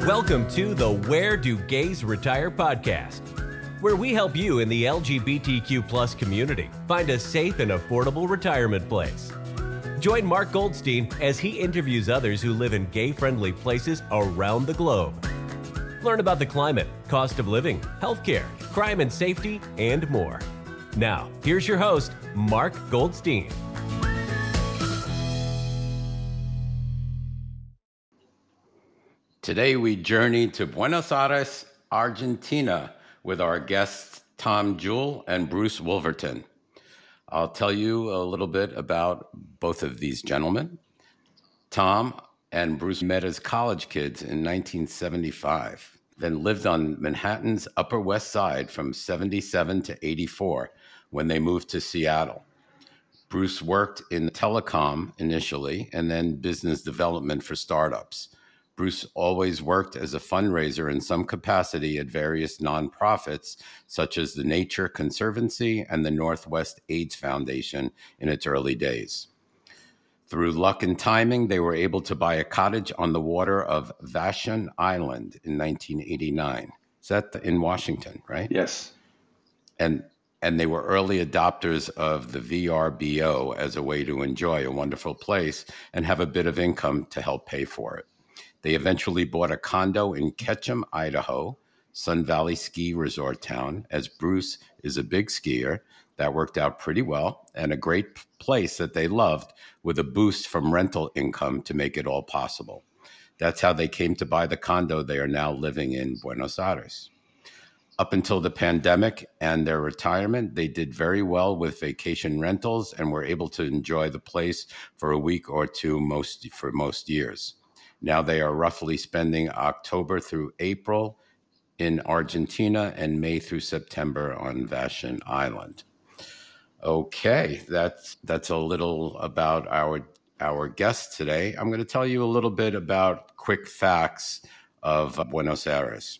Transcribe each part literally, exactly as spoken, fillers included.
Welcome to the Where Do Gays Retire podcast, where we help you in the L G B T Q plus community find a safe and affordable retirement place. Join Mark Goldstein as he interviews others who live in gay-friendly places around the globe. Learn about the climate, cost of living, healthcare, crime and safety, and more. Now, here's your host, Mark Goldstein. Today we journey to Buenos Aires, Argentina, with our guests Tom Jewell and Bruce Wolverton. I'll tell you a little bit about both of these gentlemen. Tom and Bruce met as college kids in nineteen seventy-five, then lived on Manhattan's Upper West Side from seventy-seven to eighty-four when they moved to Seattle. Bruce worked in telecom initially and then business development for startups. Bruce always worked as a fundraiser in some capacity at various nonprofits, such as the Nature Conservancy and the Northwest AIDS Foundation in its early days. Through luck and timing, they were able to buy a cottage on the water of Vashon Island in nineteen eighty-nine. Is that in Washington, right? Yes. And and they were early adopters of the V R B O as a way to enjoy a wonderful place and have a bit of income to help pay for it. They eventually bought a condo in Ketchum, Idaho, Sun Valley ski resort town. As Bruce is a big skier, that worked out pretty well, and a great place that they loved with a boost from rental income to make it all possible. That's how they came to buy the condo they are now living in Buenos Aires. Up until the pandemic and their retirement, they did very well with vacation rentals and were able to enjoy the place for a week or two most for most years. Now they are roughly spending October through April in Argentina and May through September on Vashon Island. Okay, that's that's a little about our our guest today. I'm going to tell you a little bit about quick facts of Buenos Aires.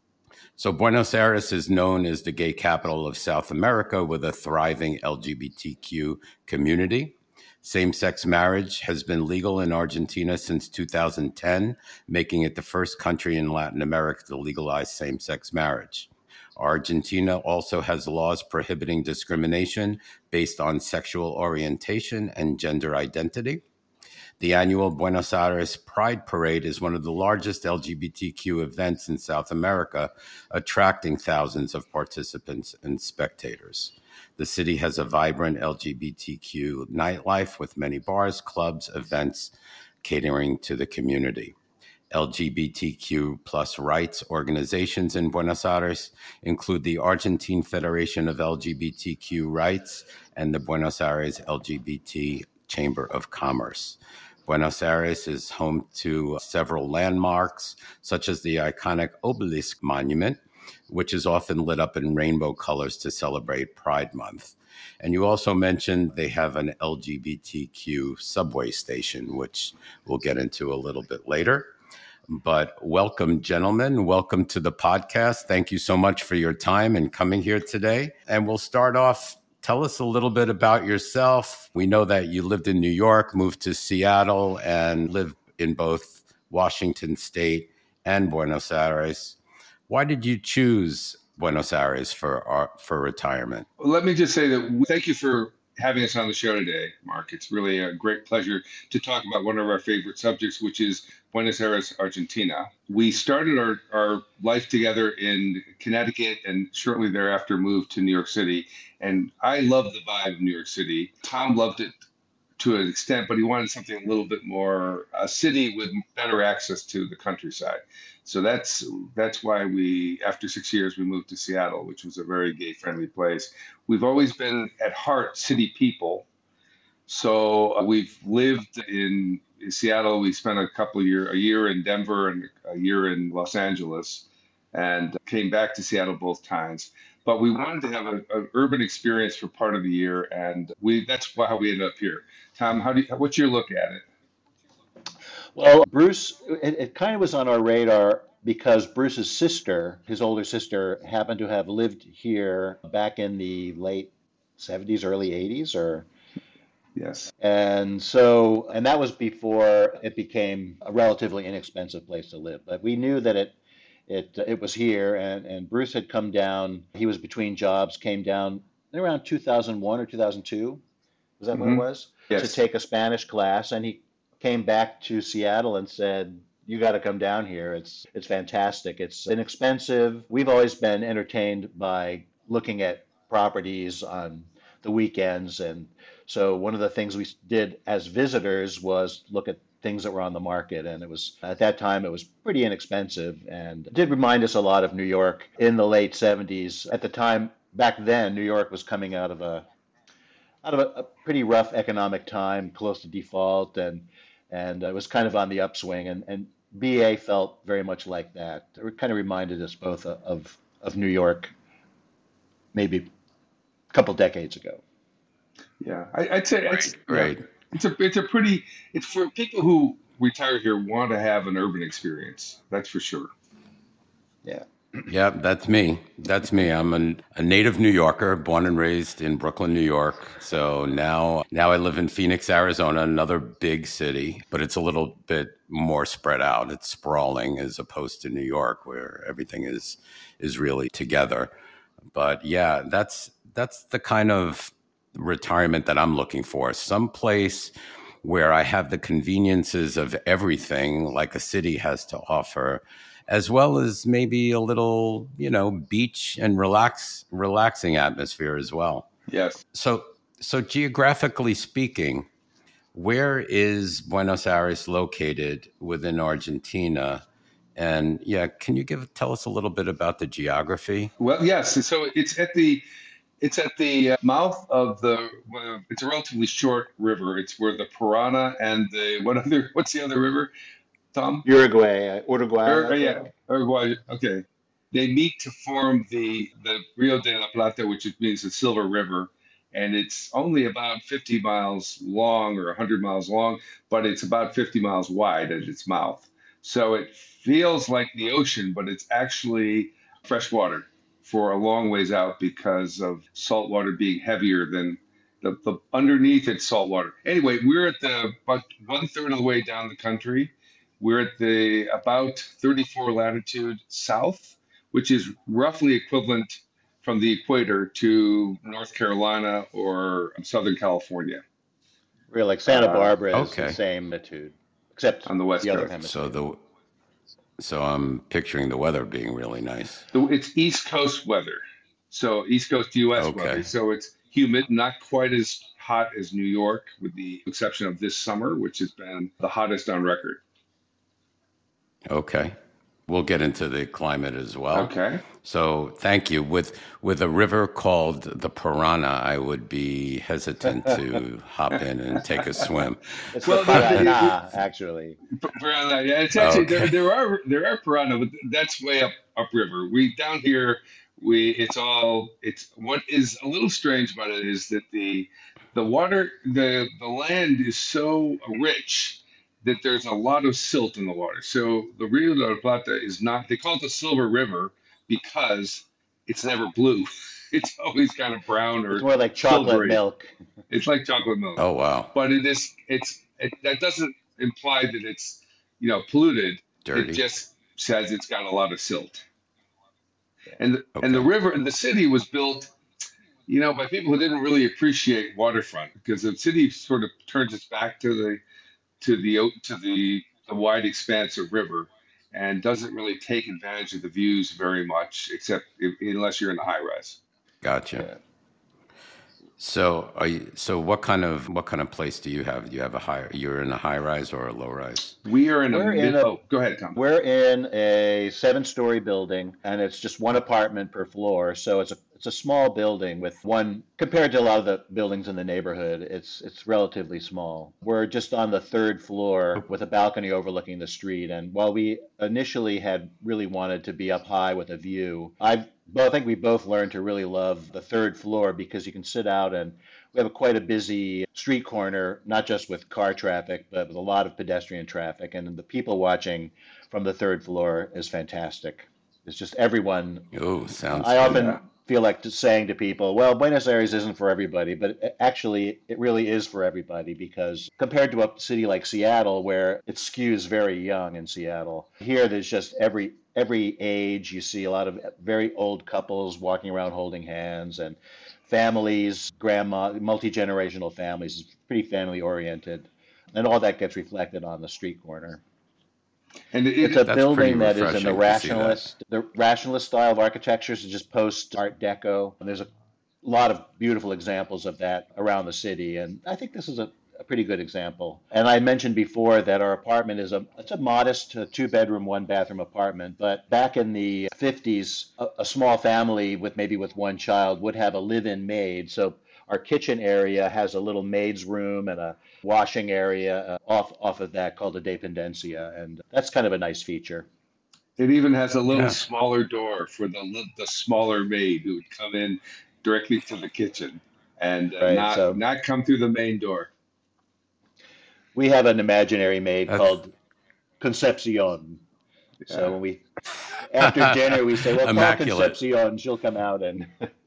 So Buenos Aires is known as the gay capital of South America with a thriving L G B T Q community. Same-sex marriage has been legal in Argentina since two thousand ten, making it the first country in Latin America to legalize same-sex marriage. Argentina also has laws prohibiting discrimination based on sexual orientation and gender identity. The annual Buenos Aires Pride Parade is one of the largest L G B T Q events in South America, attracting thousands of participants and spectators. The city has a vibrant L G B T Q nightlife with many bars, clubs, events catering to the community. L G B T Q plus rights organizations in Buenos Aires include the Argentine Federation of L G B T Q Rights and the Buenos Aires L G B T Chamber of Commerce. Buenos Aires is home to several landmarks, such as the iconic Obelisk Monument, which is often lit up in rainbow colors to celebrate Pride Month. And you also mentioned they have an L G B T Q subway station, which we'll get into a little bit later. But welcome, gentlemen. Welcome to the podcast. Thank you so much for your time and coming here today. And we'll start off. Tell us a little bit about yourself. We know that you lived in New York, moved to Seattle, and lived in both Washington State and Buenos Aires. Why did you choose Buenos Aires for for retirement? Well, let me just say that thank you for having us on the show today, Mark. It's really a great pleasure to talk about one of our favorite subjects, which is Buenos Aires, Argentina. We started our, our life together in Connecticut and shortly thereafter moved to New York City. And I loved the vibe of New York City. Tom loved it to an extent, but he wanted something a little bit more a city with better access to the countryside. So that's that's why we, after six years, we moved to Seattle, which was a very gay-friendly place. We've always been, at heart, city people. So uh, we've lived in Seattle. We spent a couple of years, a year in Denver and a year in Los Angeles, and came back to Seattle both times. But we wanted to have an urban experience for part of the year, and we that's how we ended up here. Tom, how do you, what's your look at it? Well, Bruce, it, it kind of was on our radar because Bruce's sister, his older sister, happened to have lived here back in the late seventies, early eighties, or Yes. And so, and that was before it became a relatively inexpensive place to live. But we knew that it it it was here, and and Bruce had come down. He was between jobs, came down around two thousand one or two thousand two. Was that when it Hmm. was? To Yes. take a Spanish class, and he came back to Seattle and said, "You got to come down here. It's it's fantastic. It's inexpensive. We've always been entertained by looking at properties on the weekends, and so one of the things we did as visitors was look at things that were on the market, and it was at that time it was pretty inexpensive, and it did remind us a lot of New York in the late seventies. At the time, back then, New York was coming out of a out of a, a pretty rough economic time, close to default, and and it was kind of on the upswing, and and B A felt very much like that. It kind of reminded us both of of New York, maybe a couple decades ago. Yeah. I, I'd say it's Great, yeah. great. It's a it's a pretty it's for people who retire here want to have an urban experience. That's for sure. Yeah. Yeah, that's me. That's me. I'm a, a native New Yorker, born and raised in Brooklyn, New York. So now, now I live in Phoenix, Arizona, another big city, but it's a little bit more spread out. It's sprawling as opposed to New York, where everything is is really together. But yeah, that's that's the kind of retirement that I'm looking for. Someplace where I have the conveniences of everything like a city has to offer, as well as maybe a little, you know, beach and relax relaxing atmosphere as well. Yes. So so geographically speaking, where is Buenos Aires located within Argentina? And yeah, can you give tell us a little bit about the geography? Well, yes. So it's at the it's at the uh, mouth of the. Uh, it's a relatively short river. It's where the Parana and the what other what's the other river, Tom? Uruguay, Uruguay, Or, I yeah, think. Uruguay. Okay, they meet to form the the Rio de la Plata, which means the Silver River, and it's only about fifty miles long or one hundred miles long, but it's about fifty miles wide at its mouth. So it feels like the ocean, but it's actually fresh water for a long ways out because of salt water being heavier than the, the underneath it's salt water. Anyway, we're at the about one third of the way down the country. We're at the about thirty-four latitude south, which is roughly equivalent from the equator to North Carolina or Southern California Really, like Santa uh, Barbara is the Okay. same latitude, except on the west the other coast. So hemisphere. the so I'm picturing the weather being really nice. So it's East Coast weather, so East Coast U S weather. Okay. So it's humid, not quite as hot as New York, with the exception of this summer, which has been the hottest on record. Okay. We'll get into the climate as well. Okay. So thank you. With with a river called the Parana, I would be hesitant to hop in and take a swim. It's the Well, the, the, it, Paraná, actually. Piranha, yeah, it's actually there. Okay. There are there are piranha, but that's way up upriver. We down here, we it's all it's what is a little strange about it is that the the water the the land is so rich that there's a lot of silt in the water. So the Rio de la Plata is not. They call it the Silver River because it's never blue. It's always kind of brown It's or more like chocolate silvery. milk. It's like chocolate milk, Oh wow. but it is it's it, that doesn't imply that it's you know polluted. It Dirty. just says it's got a lot of silt. And the, and the Okay. river and the city was built, you know, by people who didn't really appreciate waterfront because the city sort of turns its back to the to the o- to the the wide expanse of river and doesn't really take advantage of the views very much, except if, unless you're in the high rise. Gotcha. Yeah. So are you, so what kind of what kind of place do you have? Do you have a high you're in a high rise or a low rise? We are in a We're in mid. a Oh, go ahead, Tom. we're in a seven-story building, and it's just one apartment per floor. So it's a it's a small building with one compared to a lot of the buildings in the neighborhood. It's it's relatively small. We're just on the third floor with a balcony overlooking the street. And while we initially had really wanted to be up high with a view, I've well, I think we both learned to really love the third floor because you can sit out and we have a quite a busy street corner, not just with car traffic, but with a lot of pedestrian traffic. And the people watching from the third floor is fantastic. It's just everyone. Oh, sounds I good. often Yeah. feel like just saying to people, well, Buenos Aires isn't for everybody, but it- actually it really is for everybody because compared to a city like Seattle, where it skews very young in Seattle, here there's just every every age. You see a lot of very old couples walking around holding hands and families, grandma, multi-generational families. It's pretty family oriented. And all that gets reflected on the street corner. And it, It's it, a That's pretty building that is in the refreshing to see that. rationalist, the rationalist style of architecture, so just post Art Deco. And there's a lot of beautiful examples of that around the city, and I think this is a, a pretty good example. And I mentioned before that our apartment is a it's a modest uh, two bedroom, one bathroom apartment, but back in the fifties, a, a small family with maybe with one child would have a live-in maid. So our kitchen area has a little maid's room and a washing area uh, off off of that called a dependencia, and that's kind of a nice feature. it even has a little Yeah. smaller door for the li- the smaller maid who would come in directly to the kitchen and uh, Right. not So not come through the main door. we have an imaginary maid That's called Concepcion. So Yeah. when we after dinner we say, well, call Immaculate. Concepcion, she'll come out and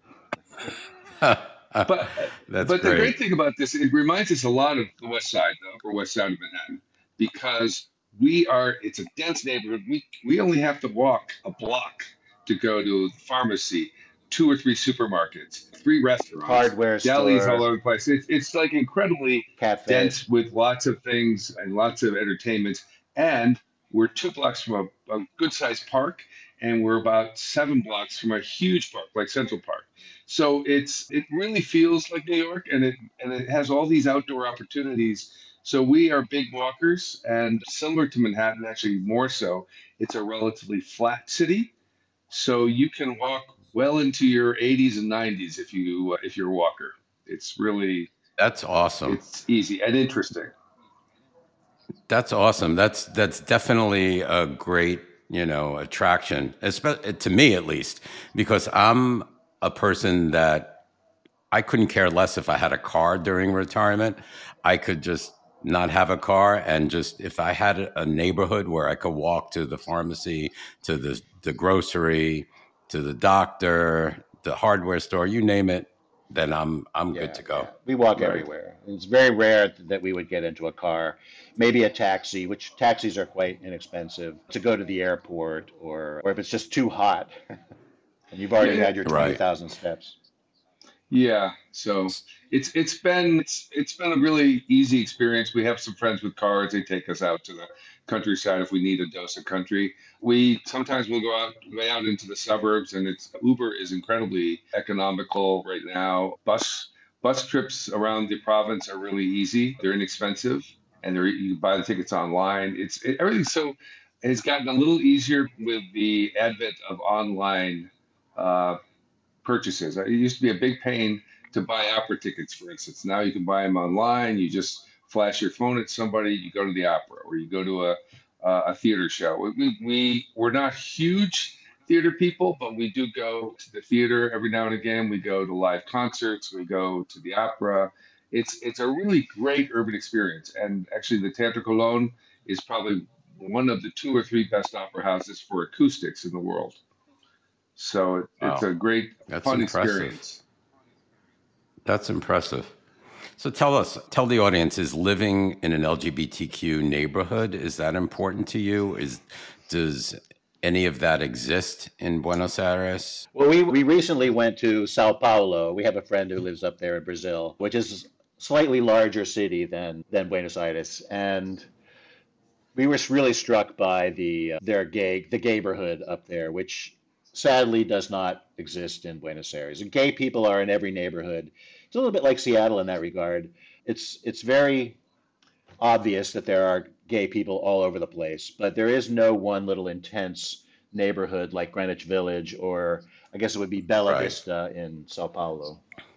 But That's but the great. great thing about this, it reminds us a lot of the West Side, the Upper West Side of Manhattan, because we are it's a dense neighborhood. We we only have to walk a block to go to the pharmacy, two or three supermarkets, three restaurants, hardware delis all store, over the place. It's it's like incredibly cafe. dense with lots of things and lots of entertainments. And we're two blocks from a, a good sized park, and we're about seven blocks from a huge park like Central Park. So it's it really feels like New York, and it and it has all these outdoor opportunities. So we are big walkers, and similar to Manhattan, actually more so. It's a relatively flat city, so you can walk well into your eighties and nineties if you if you're a walker. It's really That's awesome. it's easy and interesting. That's awesome. That's that's definitely a great, you know, attraction, espe- to me at least, because I'm a person that I couldn't care less if I had a car during retirement. I could just not have a car, and just if I had a a neighborhood where I could walk to the pharmacy, to the the grocery, to the doctor, the hardware store, you name it, then I'm I'm good Yeah, to yeah. go. We walk Right. everywhere. It's very rare that we would get into a car, maybe a taxi, which taxis are quite inexpensive, to go to the airport, or or if it's just too hot and you've Yeah, already yeah. had your Right. twenty thousand steps. Yeah, so it's it's been it's it's been a really easy experience. We have some friends with cars. They take us out to the countryside if we need a dose of country. We sometimes we'll go out way out into the suburbs, and it's Uber is incredibly economical right now. Bus bus trips around the province are really easy. They're inexpensive, and they're you can buy the tickets online. It's it, everything's so it's gotten a little easier with the advent of online. Uh, Purchases. It used to be a big pain to buy opera tickets, for instance. Now you can buy them online. You just flash your phone at somebody, you go to the opera, or you go to a uh, a theater show. We, we we we're not huge theater people, but we do go to the theater every now and again. We go to live concerts. We go to the opera. It's it's a really great urban experience. And actually, the Teatro Colón is probably one of the two or three best opera houses for acoustics in the world. So it, it's Wow. a great, That's fun impressive. experience. That's impressive. So tell us, tell the audience, is living in an L G B T Q neighborhood, is that important to you? Is does any of that exist in Buenos Aires? Well, we we recently went to Sao Paulo. We have a friend who lives up there in Brazil, which is a slightly larger city than than Buenos Aires, and we were really struck by the uh, their gay the gayborhood up there, which sadly does not exist in Buenos Aires. And gay people are in every neighborhood. It's a little bit like Seattle in that regard. It's it's very obvious that there are gay people all over the place, but there is no one little intense neighborhood like Greenwich Village, or I guess it would be Bella Right. Vista in Sao Paulo.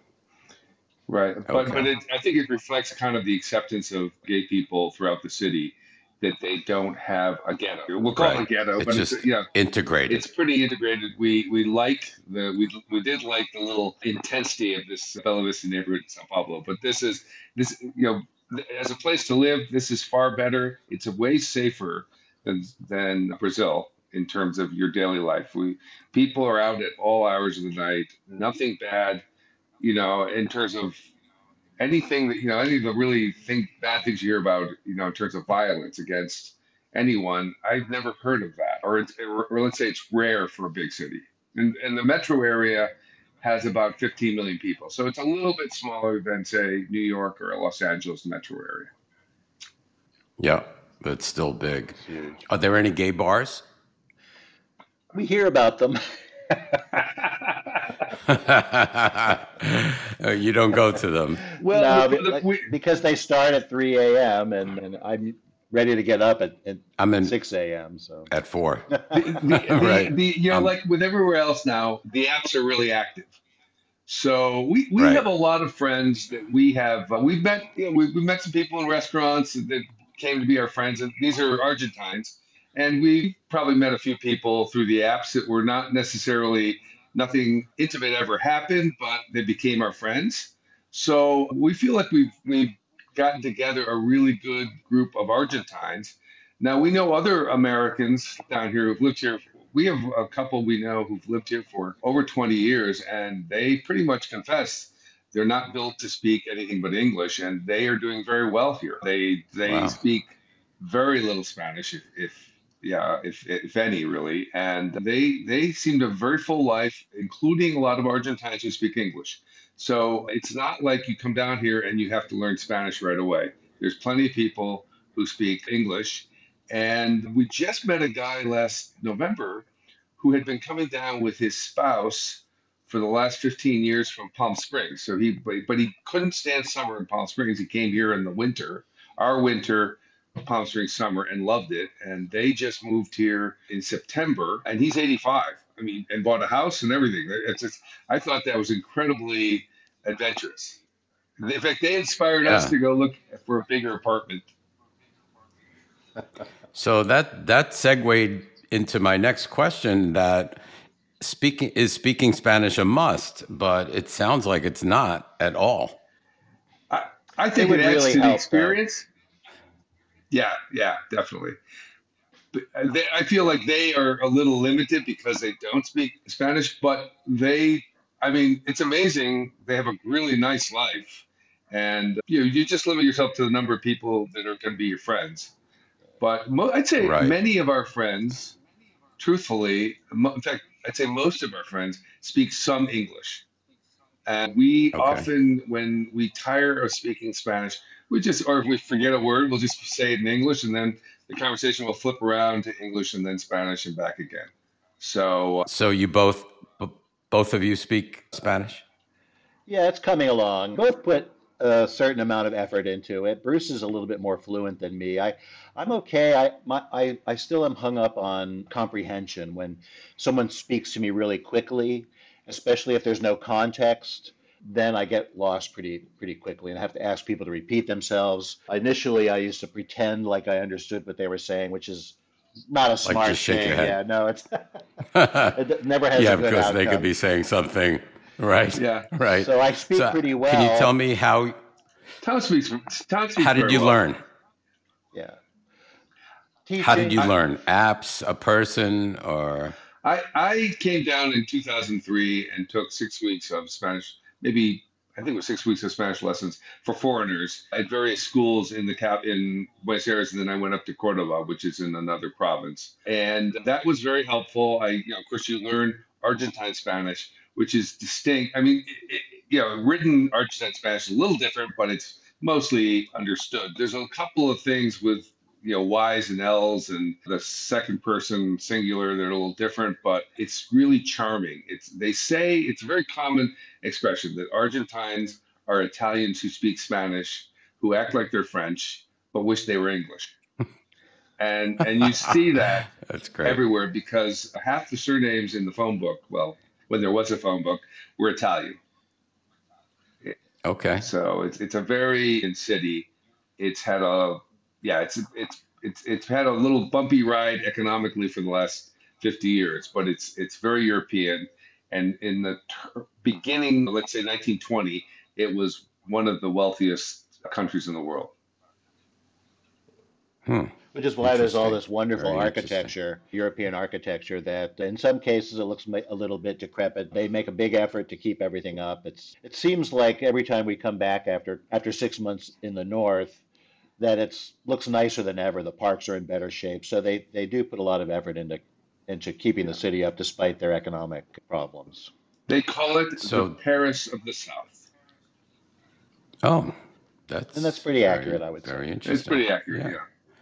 Right. But but Okay. it, I think it reflects kind of the acceptance of gay people throughout the city that they don't have a ghetto. We'll call it a Right. ghetto, It's but it's just yeah, integrated. it's pretty integrated. We we like the we we did like the little intensity of this Bella Vista neighborhood in Sao Paulo, but this is this you know th- as a place to live, this is far better. It's a way safer than than Brazil. in terms of your daily life. We people are out at all hours of the night. Nothing bad, you know, in terms of anything that you know, any of the really think bad things you hear about, you know, in terms of violence against anyone. I've never heard of that, or it's, or, or let's say it's rare for a big city. And and the metro area has about fifteen million people, so it's a little bit smaller than say New York or Los Angeles metro area. Yeah, but it's still big. It's huge. Are there any gay bars? We hear about them. You don't go to them. Well, No, the, be- the, like- we, because they start at three a m and, and I'm ready to get up at, at I'm in six a m. So at four. the, the, Right. the, you know, Um, like with everywhere else now, the apps are really active. So we, we Right. have a lot of friends that we have. Uh, we've met, you know, we, we met some people in restaurants that came to be our friends, and these are Argentines. And we probably met a few people through the apps that were not necessarily nothing intimate ever happened, but they became our friends. So we feel like we've we've gotten together a really good group of Argentines. Now we know other Americans down here who've lived here. We have a couple we know who've lived here for over twenty years, and they pretty much confess they're not built to speak anything but English, and they are doing very well here. They they Wow. speak very little Spanish, if, if yeah, if if any really, and they they seem to have a very full life, including a lot of Argentines who speak English. So it's not like you come down here and you have to learn Spanish right away. There's plenty of people who speak English, and we just met a guy last November who had been coming down with his spouse for the last fifteen years from Palm Springs. So he, but but he couldn't stand summer in Palm Springs. He came here in the winter, our winter, Palm Springs summer, and loved it. And they just moved here in September, and he's eighty-five. I mean, and bought a house and everything. It's just, I thought that was incredibly adventurous. In fact, they inspired us Yeah. to go look for a bigger apartment. So that that segued into my next question. That speaking is speaking Spanish a must, but it sounds like it's not at all. I, I think would it adds really to the help, though. experience. Yeah, yeah, definitely. But uh, they, I feel like they are a little limited because they don't speak Spanish, but they, I mean, it's amazing. They have a really nice life. And you know, you just limit yourself to the number of people that are going to be your friends. But mo- I'd say Right. many of our friends, truthfully, mo- in fact, I'd say most of our friends speak some English. And we Okay. often, when we tire of speaking Spanish, we just, or if we forget a word, we'll just say it in English, and then the conversation will flip around to English and then Spanish and back again. So, uh, So you both b- both of you speak Spanish? yeah, it's coming along. Both put a certain amount of effort into it. Bruce is a little bit more fluent than me. I, I'm okay. I, my, I, I still am hung up on comprehension when someone speaks to me really quickly, especially if there's no context. Then I get lost pretty pretty quickly, and I have to ask people to repeat themselves. Initially, I used to pretend like I understood what they were saying, which is not a smart just shake thing. your head. Yeah, no, it's Yeah, it never has a good because they outcome. could be saying something, right? yeah. Right. So I speak So pretty well. Can you tell me how Tom speaks, Tom speaks how did very you well. learn? Yeah. How did Teaching. you I- learn? Apps, a person, or I, I came down in two thousand three and took six weeks of Spanish, maybe I think it was six weeks of Spanish lessons for foreigners at various schools in the cap in Buenos Aires, and then I went up to Cordoba, which is in another province, and that was very helpful. I, you know, of course, you learn Argentine Spanish, which is distinct. I mean, it, it, you know, written Argentine Spanish is a little different, but it's mostly understood. There's a couple of things with you know, Y's and L's and the second person singular, they're a little different, but it's really charming. It's they say it's a very common expression that Argentines are Italians who speak Spanish, who act like they're French, but wish they were English. And and you see that that's great. everywhere because half the surnames in the phone book, well, when there was a phone book, were Italian. Okay. So it's it's a very in city. It's had a yeah, it's it's it's it's had a little bumpy ride economically for the last fifty years, but it's it's very European. And in the ter- beginning, let's say nineteen twenty, it was one of the wealthiest countries in the world. Hmm. Which is why there's all Interesting. this wonderful Very interesting. architecture, European architecture, that in some cases it looks ma- a little bit decrepit. They make a big effort to keep everything up. It's it seems like every time we come back after after six months in the north, that it's looks nicer than ever. The parks are in better shape, so they they do put a lot of effort into into keeping the city up despite their economic problems. They call it the So, Paris of the South. oh, that's And that's pretty very, accurate, I would say. very It's interesting. pretty accurate, Yeah. yeah.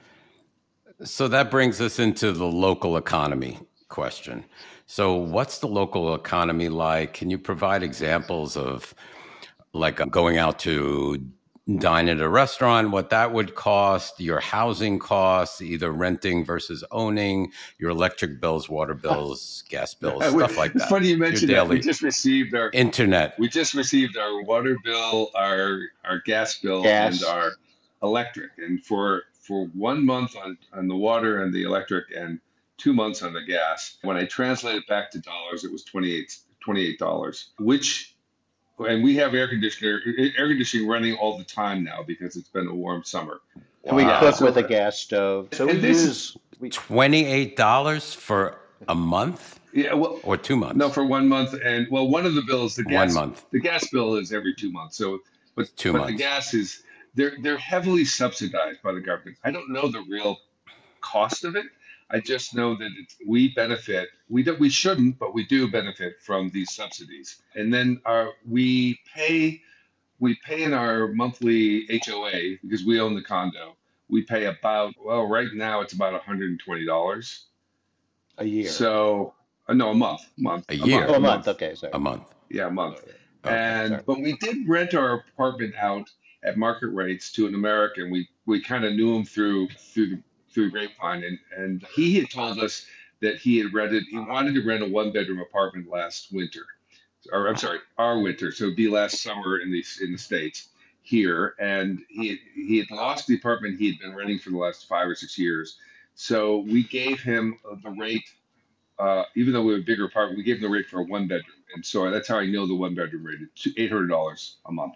So that brings us into the local economy question. So, what's the local economy like? Can you provide examples of like uh, going out to dine at a restaurant, what that would cost, your housing costs, either renting versus owning, your electric bills, water bills, gas bills, stuff like It's that? funny you Your mentioned that. We daily just received our internet. we just received our water bill, our our gas bill, and Gas. our electric. And for for one month on on the water and the electric, and two months on the gas, when I translate it back to dollars, it was twenty-eight dollars, which, and we have air conditioner air conditioning running all the time now because it's been a warm summer. And we Wow. cook So- with a gas stove. So we And this use we, twenty-eight dollars for a month Yeah, well, or two months? no, for one month, and well, one of the bills, the gas, One month. the gas bill is every two months. So, but Two but months. the gas is they're they're heavily subsidized by the government. I don't know the real cost of it. I just know that it's, we benefit. We don't. We shouldn't, but we do benefit from these subsidies. And then our we pay we pay in our monthly H O A because we own the condo. We pay about well, right now it's about one hundred twenty dollars. a year. So uh, no, a month, month, A year. month, oh, a month. Okay, sorry. A month. Yeah, a month. Okay, and sorry. but we did rent our apartment out at market rates to an American. We we kind of knew him through through the through grapevine, and and he had told us that he had rented he wanted to rent a one bedroom apartment last winter, or I'm sorry, our winter. So it'd be last summer in the in the States here, and he he had lost the apartment he had been renting for the last five or six years. So we gave him the rate. Uh, even though we were a bigger apartment, we gave him the rate for a one bedroom, and so that's how I know the one bedroom rate. It's eight hundred dollars a month.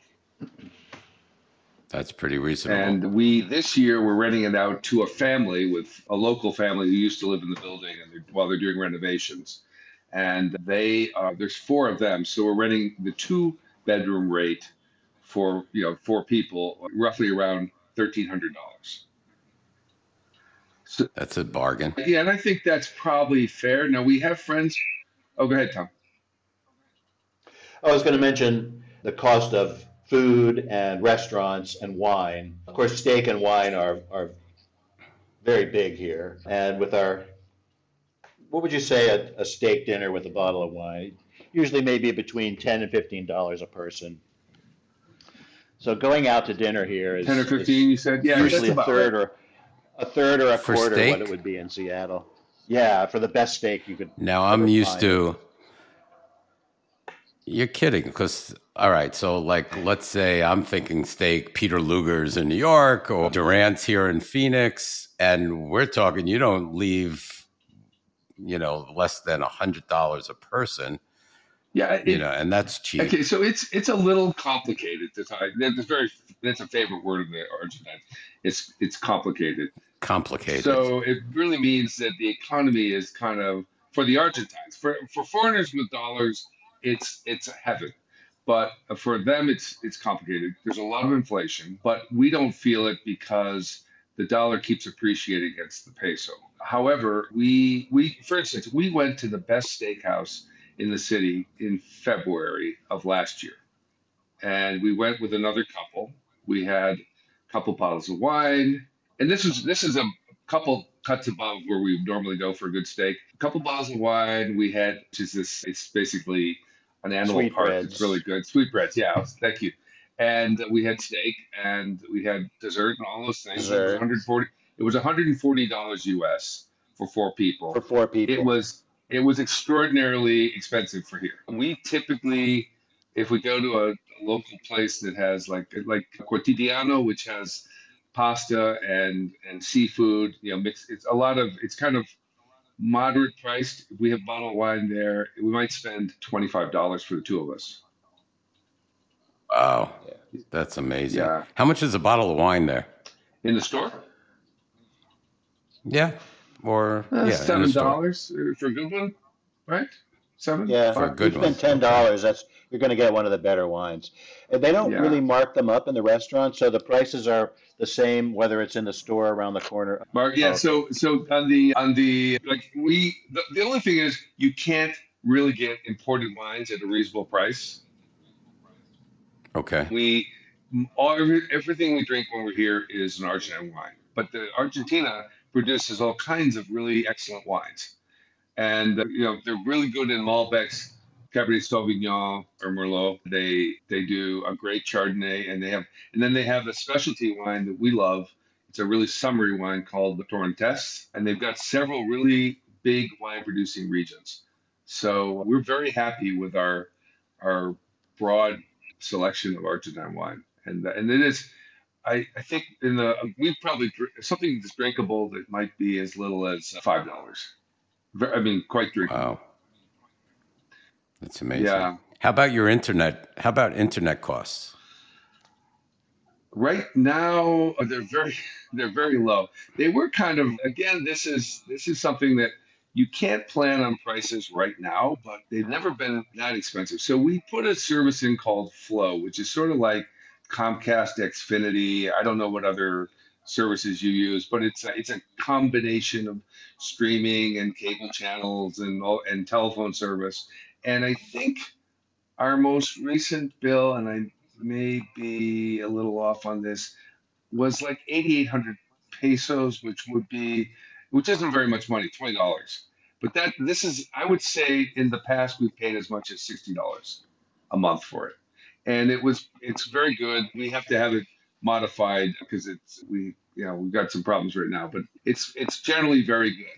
That's pretty reasonable. And we this year we're renting it out to a family with a local family who used to live in the building, and they're, while they're doing renovations, and they uh, there's four of them, so we're renting the two bedroom rate for you know four people, roughly around thirteen hundred dollars. So That's a bargain. yeah, and I think that's probably fair. Now we have friends. Oh, go ahead, Tom. I was going to mention the cost of food and restaurants and wine. Of course, steak and wine are, are very big here. And with our, what would you say a, a steak dinner with a bottle of wine? Usually maybe between ten and fifteen dollars a person. So going out to dinner here is Ten or is fifteen, you said. Yeah, usually that's a about third right. or a third or a For quarter steak? what it would be in Seattle. Yeah, for the best steak you could Now I'm ever used find. to. You're kidding, because all right. So like, let's say I'm thinking steak. Peter Luger's in New York, or Durant's here in Phoenix, and we're talking. You don't leave, you know, less than a hundred dollars a person. Yeah, it, You know, and that's cheap. okay, so it's it's a little complicated to talk. That's very that's a favorite word of the Argentines. It's it's complicated. Complicated. So it really means that the economy is kind of for the Argentines. For for foreigners with dollars, it's it's heaven. But for them, it's it's complicated. There's a lot of inflation, but we don't feel it because the dollar keeps appreciating against the peso. However, we we for instance, we went to the best steakhouse in the city in February of last year, and we went with another couple. We had a couple bottles of wine, and this is this is a couple cuts above where we normally go for a good steak. A couple bottles of wine. We had which is this. It's basically an animal part. Sweetbreads. It's really good. Sweetbreads, yeah. Thank you. And we had steak, and we had dessert, and all those things. It was Dessert. one hundred forty. It was one hundred forty dollars U S for four people. for four people. It was it was extraordinarily expensive for here. We typically, if we go to a, a local place that has like like Quotidiano, which has pasta and and seafood, you know, mix. It's a lot of. It's kind of moderate priced. If we have bottled wine there, we might spend twenty five dollars for the two of us. Wow, that's amazing. Yeah. How much is a bottle of wine there? In the store, Yeah. Or, Uh, yeah, in the seven store dollars for a good one, right? Seven, Yeah, for a five. you good one. spend ten Okay. dollars, that's you're going to get one of the better wines. And they don't Yeah. really mark them up in the restaurant, so the prices are the same whether it's in the store around the corner. Mark, Oh, yeah. okay. So, so on the on the like we the, the only thing is you can't really get imported wines at a reasonable price. Okay. We all every, everything we drink when we're here is an Argentine wine, but the Argentina produces all kinds of really excellent wines, and uh, you know they're really good in Malbecs, Cabernet Sauvignon or Merlot. They they do a great Chardonnay, and they have and then they have a specialty wine that we love. It's a really summery wine called the Torrentes, and they've got several really big wine producing regions. So we're very happy with our our broad selection of Argentine wine, and and it is. I, I think in the we probably dr- something that's drinkable that might be as little as five dollars. I mean, quite drinkable. Wow. That's amazing. Yeah. How about your internet? How about internet costs? Right now, uh, they're very they're very low. They were kind of again. This is this is something that you can't plan on prices right now, but they've never been that expensive. So we put a service in called Flow, which is sort of like Comcast Xfinity. I don't know what other services you use, but it's a, it's a combination of streaming and cable channels and all, and telephone service. And I think our most recent bill, and I may be a little off on this, was like eighty-eight hundred pesos, which would be, which isn't very much money, twenty dollars. But that this is, I would say, in the past we've paid as much as sixty dollars a month for it, and it was, it's very good. We have to have it modified because it's we, you know, we've got some problems right now, but it's it's generally very good.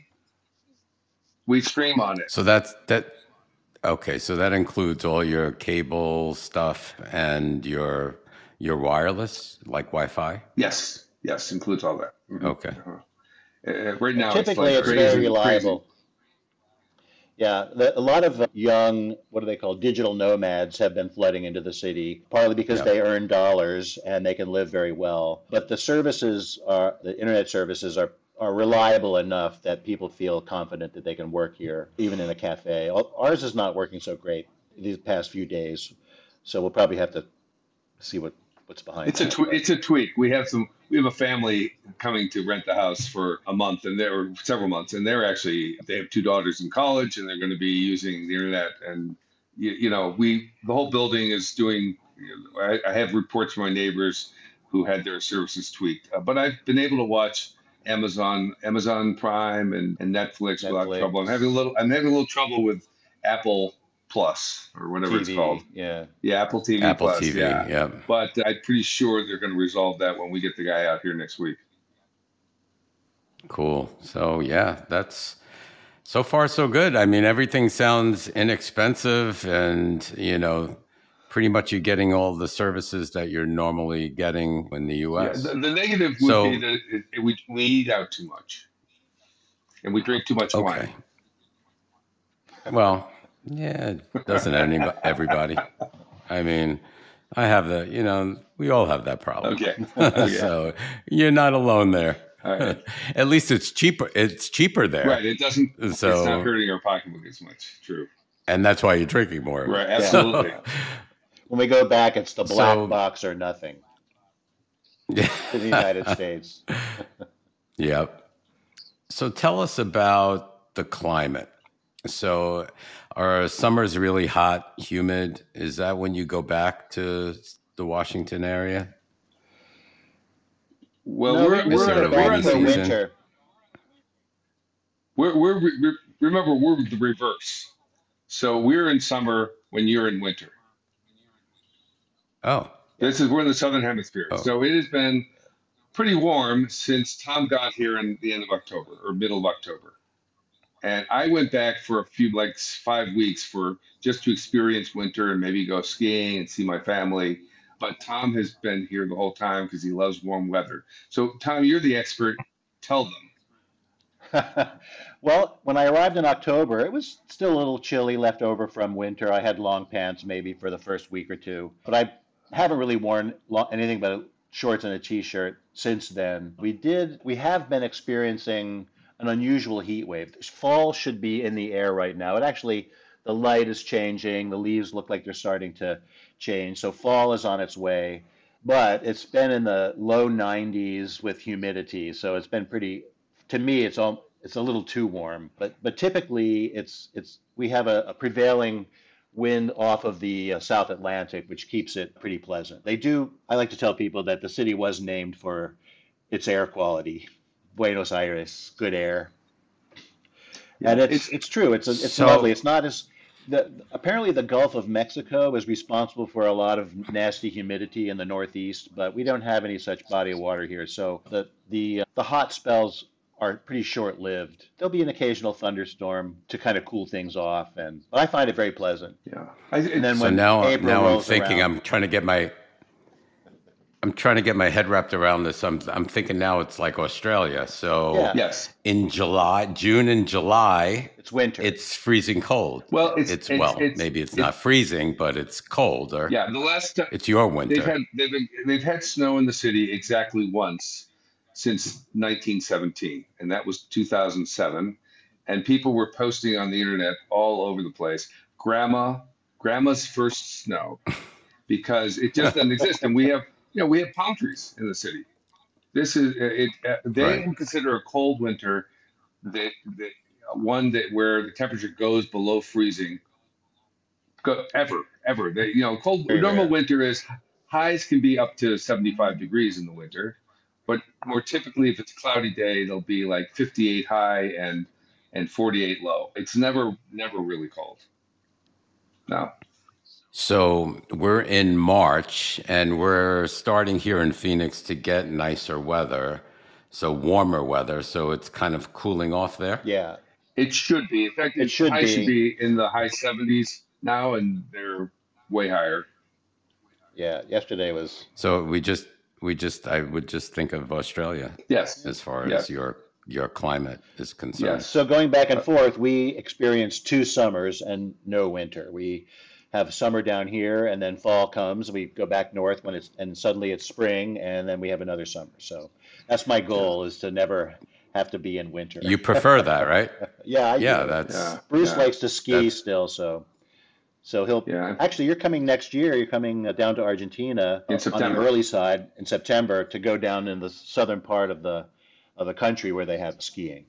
We stream on it. So that's that. Okay, so that includes all your cable stuff and your your wireless, like Wi-Fi. Yes, yes, includes all that. Mhm. Okay. Uh-huh. Uh, right And now, it's typically, like it's very crazy, crazy. reliable. Yeah, the, a lot of uh, young, what do they call, digital nomads have been flooding into the city, partly because Yeah. they earn dollars and they can live very well. But the services are, the internet services are, are reliable enough that people feel confident that they can work here, even in a cafe. Al- Ours is not working so great these past few days, so we'll probably have to see what, what's behind It's a that. tw- But it's a tweak. We have some. We have a family coming to rent the house for a month, and there several months, and they're actually they have two daughters in college, and they're going to be using the internet. And you, you know, we the whole building is doing. You know, I, I have reports from my neighbors who had their services tweaked, uh, but I've been able to watch Amazon, Amazon Prime, and, and Netflix without trouble. I'm having a Netflix, little. I'm having a little trouble with Apple Plus or whatever it's called. T V, yeah. Yeah, Apple T V Apple Plus. T V. Yeah, Yeah. but I'm pretty sure they're going to resolve that when we get the guy out here next week. Cool. So yeah, that's so far so good. I mean, everything sounds inexpensive, and you know, pretty much you're getting all the services that you're normally getting in the Yeah, the, U S. the negative would be So that it, it, we we eat out too much and we drink too much wine. okay. Well, yeah, it doesn't anybody, everybody. I mean, I have the, you know, we all have that problem. Okay, okay, So you're not alone there. all right, At least it's cheaper. It's cheaper right. there. It doesn't. It's not So, hurting our pocketbook as much. True. and that's why you're drinking more of Right. it. Yeah. Absolutely. So, When we go back, it's the black so box or nothing yeah. to the United States. Yep. So tell us about the climate. So are summers really hot, humid? Is that when you go back to the Washington area? Well, No, we we're Is usually we're there go a we're back rainy on for the season? winter. we're we're re- remember we're the reverse. So we're in summer when you're in winter. Oh, Yeah. This is we're in the southern hemisphere. oh, So it has been pretty warm since Tom got here in the end of October or middle of October. And I went back for a few, like five weeks for just to experience winter and maybe go skiing and see my family. But Tom has been here the whole time because he loves warm weather. So, Tom, you're the expert. Tell them. Well, when I arrived in October, it was still a little chilly left over from winter. I had long pants maybe for the first week or two, but I haven't really worn lo- anything but shorts and a t-shirt since then. We did, we have been experiencing an unusual heat wave. Fall should be in the air right now. It actually, the light is changing. The leaves look like they're starting to change. So fall is on its way, but it's been in the low nineties with humidity. So it's been pretty, to me, it's all, it's a little too warm. But but typically, it's it's we have a, a prevailing wind off of the uh, South Atlantic, which keeps it pretty pleasant. They do. I like to tell people that the city was named for its air quality. Buenos Aires, good air. Yeah, And it's it's it's true. It's a, it's So lovely. It's not as the apparently the Gulf of Mexico is responsible for a lot of nasty humidity in the Northeast, but we don't have any such body of water here. So the the uh, the hot spells are pretty short-lived. There'll be an occasional thunderstorm to kind of cool things off, and but I find it very pleasant. yeah. I, And then it's, so when now April now I'm rolls thinking around, I'm trying to get my I'm trying to get my head wrapped around this. I'm I'm thinking now it's like Australia. So yeah, yes. in July, June and July, it's winter. it's freezing cold. Well, it's It's it's well, it's maybe it's it, not freezing, but it's cold, or yeah. The last time it's your they've winter. had they've been, they've had snow in the city exactly once since nineteen seventeen, and that was two thousand seven. And people were posting on the internet all over the place, "Grandma, Grandma's first snow," because it just doesn't exist. And we have, you know, we have palm trees in the city. This is it. Uh, they Right. would consider a cold winter that that one that where the temperature goes below freezing go, ever ever. They, you know, cold Very normal rare. winter is highs can be up to seventy-five degrees in the winter, but more typically, if it's a cloudy day, it'll be like fifty-eight high and and forty-eight low. It's never never really cold. No. So we're in March and we're starting here in Phoenix to get nicer weather, so warmer weather. So it's kind of cooling off there. Yeah, It should be. In fact, it it, should highs should be. be in the high seventies now, and they're way higher. Yeah, yesterday was. So we just we just I would just think of Australia Yes. as far as Yes. your your climate is concerned. Yes. So going back and Uh, forth, we experienced two summers and no winter. We have summer down here, and then fall comes. We go back north when it's and suddenly it's spring, and then we have another summer. So that's my yeah. goal is to never have to be in winter. You prefer that, right? Yeah, I Yeah, do. that's Yeah. Bruce Yeah. likes to ski that's still, so so he'll Yeah. actually. You're coming next year. You're coming uh, down to Argentina In uh, on the September. early side in September to go down in the southern part of the of the country where they have skiing.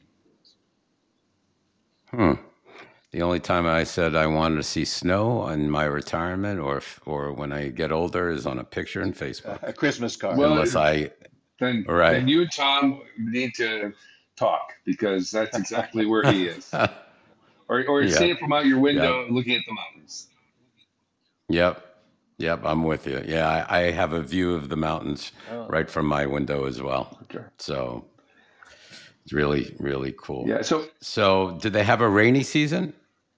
hmm. The only time I said I wanted to see snow in my retirement or f- or when I get older is on a picture in Facebook. A Christmas card. Well, Unless I then right. then you and Tom need to talk because that's exactly where he is. Or or see Yep. it from out your Yep. window looking at the mountains. Yep. Yep. I'm with you. Yeah, I, I have a view of the mountains Oh, right from my window as well. Okay. So it's really, really cool. Yeah. So So did they have a rainy season?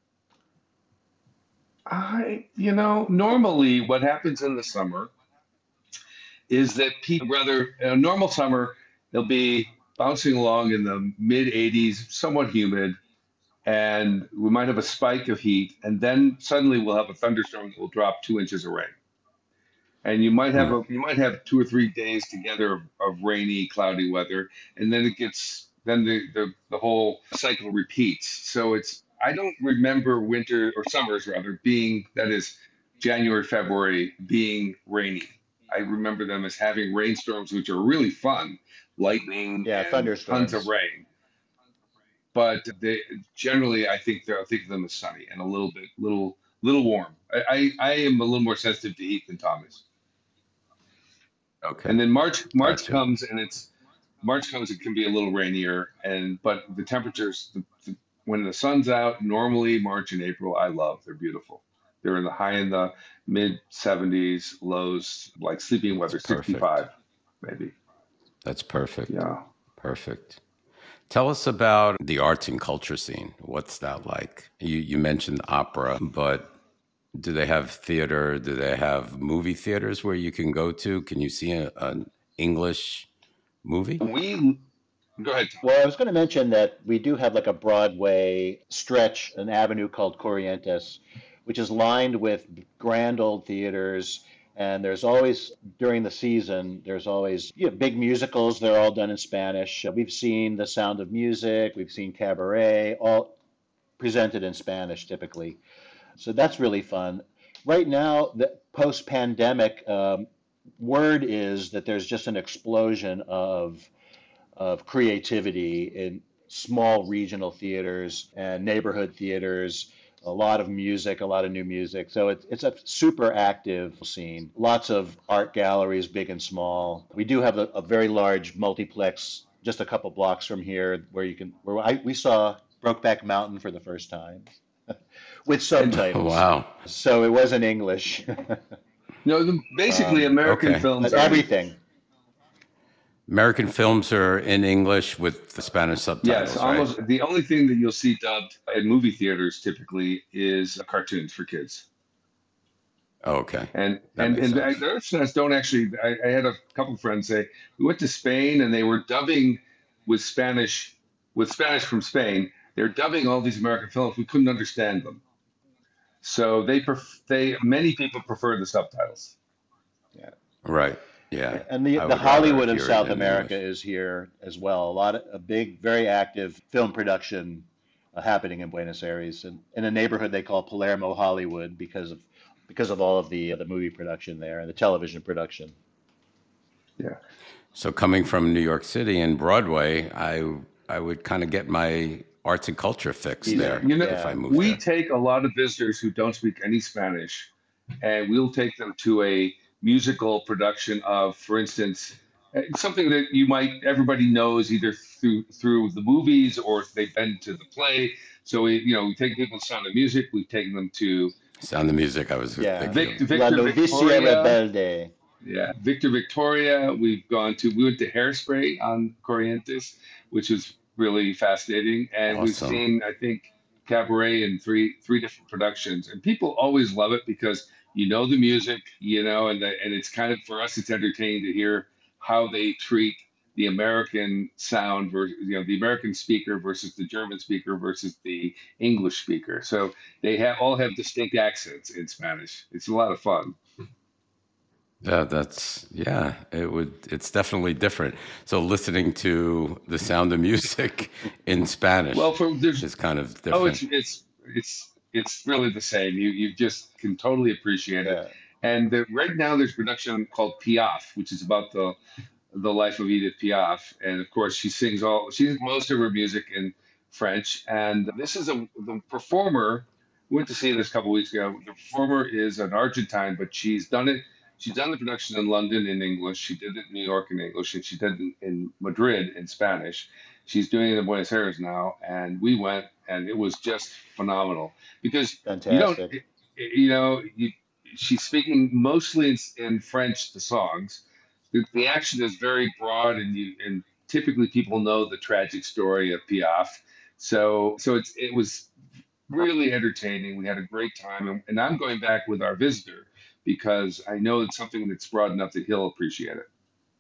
I, you know, normally what happens in the summer is that people rather in a normal summer they'll be bouncing along in the mid eighties, somewhat humid, and we might have a spike of heat, and then suddenly we'll have a thunderstorm that will drop two inches of rain. And you might have Hmm. a you might have two or three days together of, of rainy, cloudy weather, and then it gets then the, the the whole cycle repeats. So it's I don't remember winter or summers rather being that is January, February being rainy. I remember them as having rainstorms, which are really fun, lightning yeah, and tons of thunderstorms. rain. But they generally, I think they'll think of them as sunny and a little bit, little, little warm. I, I, I am a little more sensitive to heat than Tom is. Okay. And then March, March Gotcha. comes and it's March comes. It can be a little rainier, and but the temperatures, the, the, when the sun's out, normally March and April, I love. They're beautiful. They're in the high in the mid seventies, lows like sleeping That's weather, perfect. sixty-five, maybe. That's perfect. Yeah. Perfect. Tell us about the arts and culture scene. What's that like? You you mentioned opera, but do they have theater? Do they have movie theaters where you can go to? Can you see a, an English movie? We go ahead, Tom. Well, I was going to mention that we do have like a Broadway stretch, an avenue called Corrientes, which is lined with grand old theaters And there's always, during the season, there's always, you know, big musicals. They're all done in Spanish. Uh, We've seen The Sound of Music, we've seen Cabaret, all presented in Spanish typically. So that's really fun. Right now, the post-pandemic, um, word is that there's just an explosion of of creativity in small regional theaters and neighborhood theaters, a lot of music, a lot of new music. So it's it's a super active scene. Lots of art galleries, big and small. We do have a, a very large multiplex just a couple blocks from here where you can where I, we saw Brokeback Mountain for the first time with subtitles. Wow. So it was in English. No, the, basically Um, American okay. films but are everything. American films are in English with the Spanish subtitles, yes, right? almost the only thing that you'll see dubbed in movie theaters typically is cartoons for kids. Oh, okay. And That and makes and sense. the other students don't actually. I, I had a couple friends say we went to Spain and they were dubbing with Spanish with Spanish from Spain. They're dubbing all these American films. We couldn't understand them, so they pref- they many people prefer the subtitles. Right. Yeah. And the, I the would rather Hollywood of hear it South in America English. is here as well. A lot of a big, very active film production uh, happening in Buenos Aires, and in a neighborhood they call Palermo Hollywood because of because of all of the uh, the movie production there and the television production. Yeah. So coming from New York City and Broadway, I I would kind of get my arts and culture fix Easy. there You know, if I Yeah. moved we there. take a lot of visitors who don't speak any Spanish, and we'll take them to a musical production of, for instance, uh, something that you might everybody knows either through through the movies or if they've been to the play. So we, you know, we take people to Sound of Music. We've taken them to Sound of Music, I was Yeah. thinking Victor, of. La Victor Novicia Victoria. Rebelde. Yeah, Victor Victoria. We've gone to we went to Hairspray on Corrientes, which was really fascinating, and we've Awesome. seen I think Cabaret in three three different productions, and people always love it because you know the music, you know, and the, and it's kind of for us it's entertaining to hear how they treat the American sound versus you know the American speaker versus the German speaker versus the English speaker. So they have all have distinct accents in Spanish. It's a lot of fun. Yeah, that's yeah. It would. It's definitely different. So listening to the Sound of Music in Spanish Well, for there's is kind of oh, it's different. it's it's it's really the same. You you just can totally appreciate it. Yeah. And the, right now there's production called Piaf, which is about the the life of Edith Piaf, and of course she sings all she sings most of her music in French. And this is a the performer. We went to see this a couple weeks ago. The performer is an Argentine, but she's done it. She's done the production in London in English. She did it in New York in English, and she did it in, in Madrid in Spanish. She's doing it in Buenos Aires now, and we went, and it was just phenomenal because you don't, Fantastic. you know, you, she's speaking mostly in, in French. The songs, the, the action is very broad, and you and typically people know the tragic story of Piaf. So, so it's it was really entertaining. We had a great time, and, and I'm going back with our visitor because I know it's something that's broad enough that he'll appreciate it.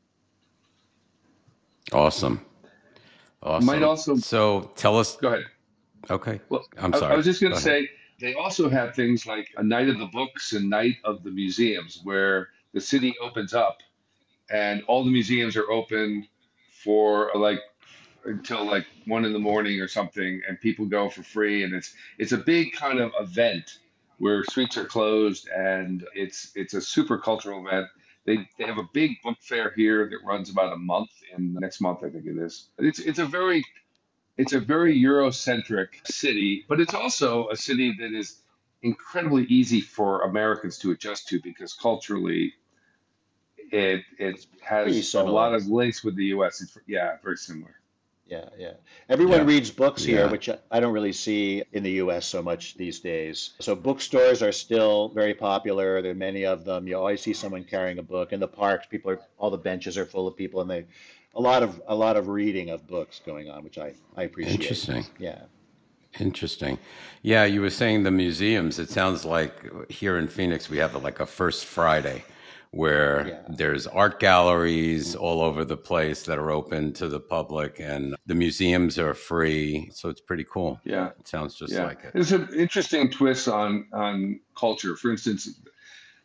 Awesome. Might Awesome. also So tell us. go ahead. Okay. Well, I'm I, I sorry. was just going Go to ahead. say they also have things like a night of the books and night of the museums, where the city opens up and all the museums are open for like until like one in the morning or something, and people go for free, and it's it's a big kind of event where streets are closed, and it's it's a super cultural event. They they have a big book fair here that runs about a month, in next month I think it is. It's it's a very it's a very Eurocentric city, but it's also a city that is incredibly easy for Americans to adjust to because culturally it it Pretty has a similar. lot of links with the U S. It's yeah, very similar. Yeah, yeah. Everyone Yeah. reads books here, Yeah. which I don't really see in the U S so much these days. So bookstores are still very popular. There are many of them. You always see someone carrying a book. In the parks, people are all the benches are full of people, and they a lot of a lot of reading of books going on, which I I appreciate. Interesting. Yeah. Interesting. Yeah, you were saying the museums. It sounds like here in Phoenix we have like a First Friday where Yeah. there's art galleries all over the place that are open to the public and the museums are free. So it's pretty cool. Yeah, It sounds just yeah. like it. There's an interesting twist on on culture. For instance,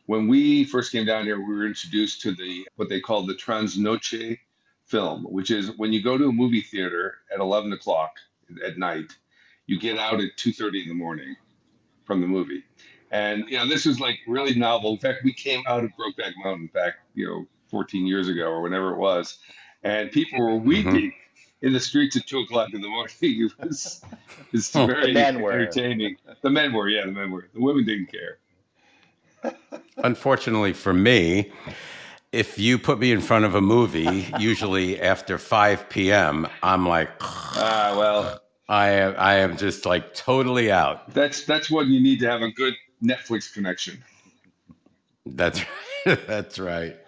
when we first came down here, we were introduced to the what they call the Transnoche film, which is when you go to a movie theater at eleven o'clock at night, you get out at two thirty in the morning from the movie. And, you know, this was like really novel. In fact, we came out of Brokeback Mountain back, you know, fourteen years ago or whenever it was. And people were weeping in the streets at two o'clock in the morning. It was, it was very The men were. entertaining. The men were, yeah, the men were. The women didn't care. Unfortunately for me, if you put me in front of a movie, usually after five p.m., I'm like, Ah, well, I am, I am just like totally out. that's that's when you need to have a good Netflix connection. That's that's right.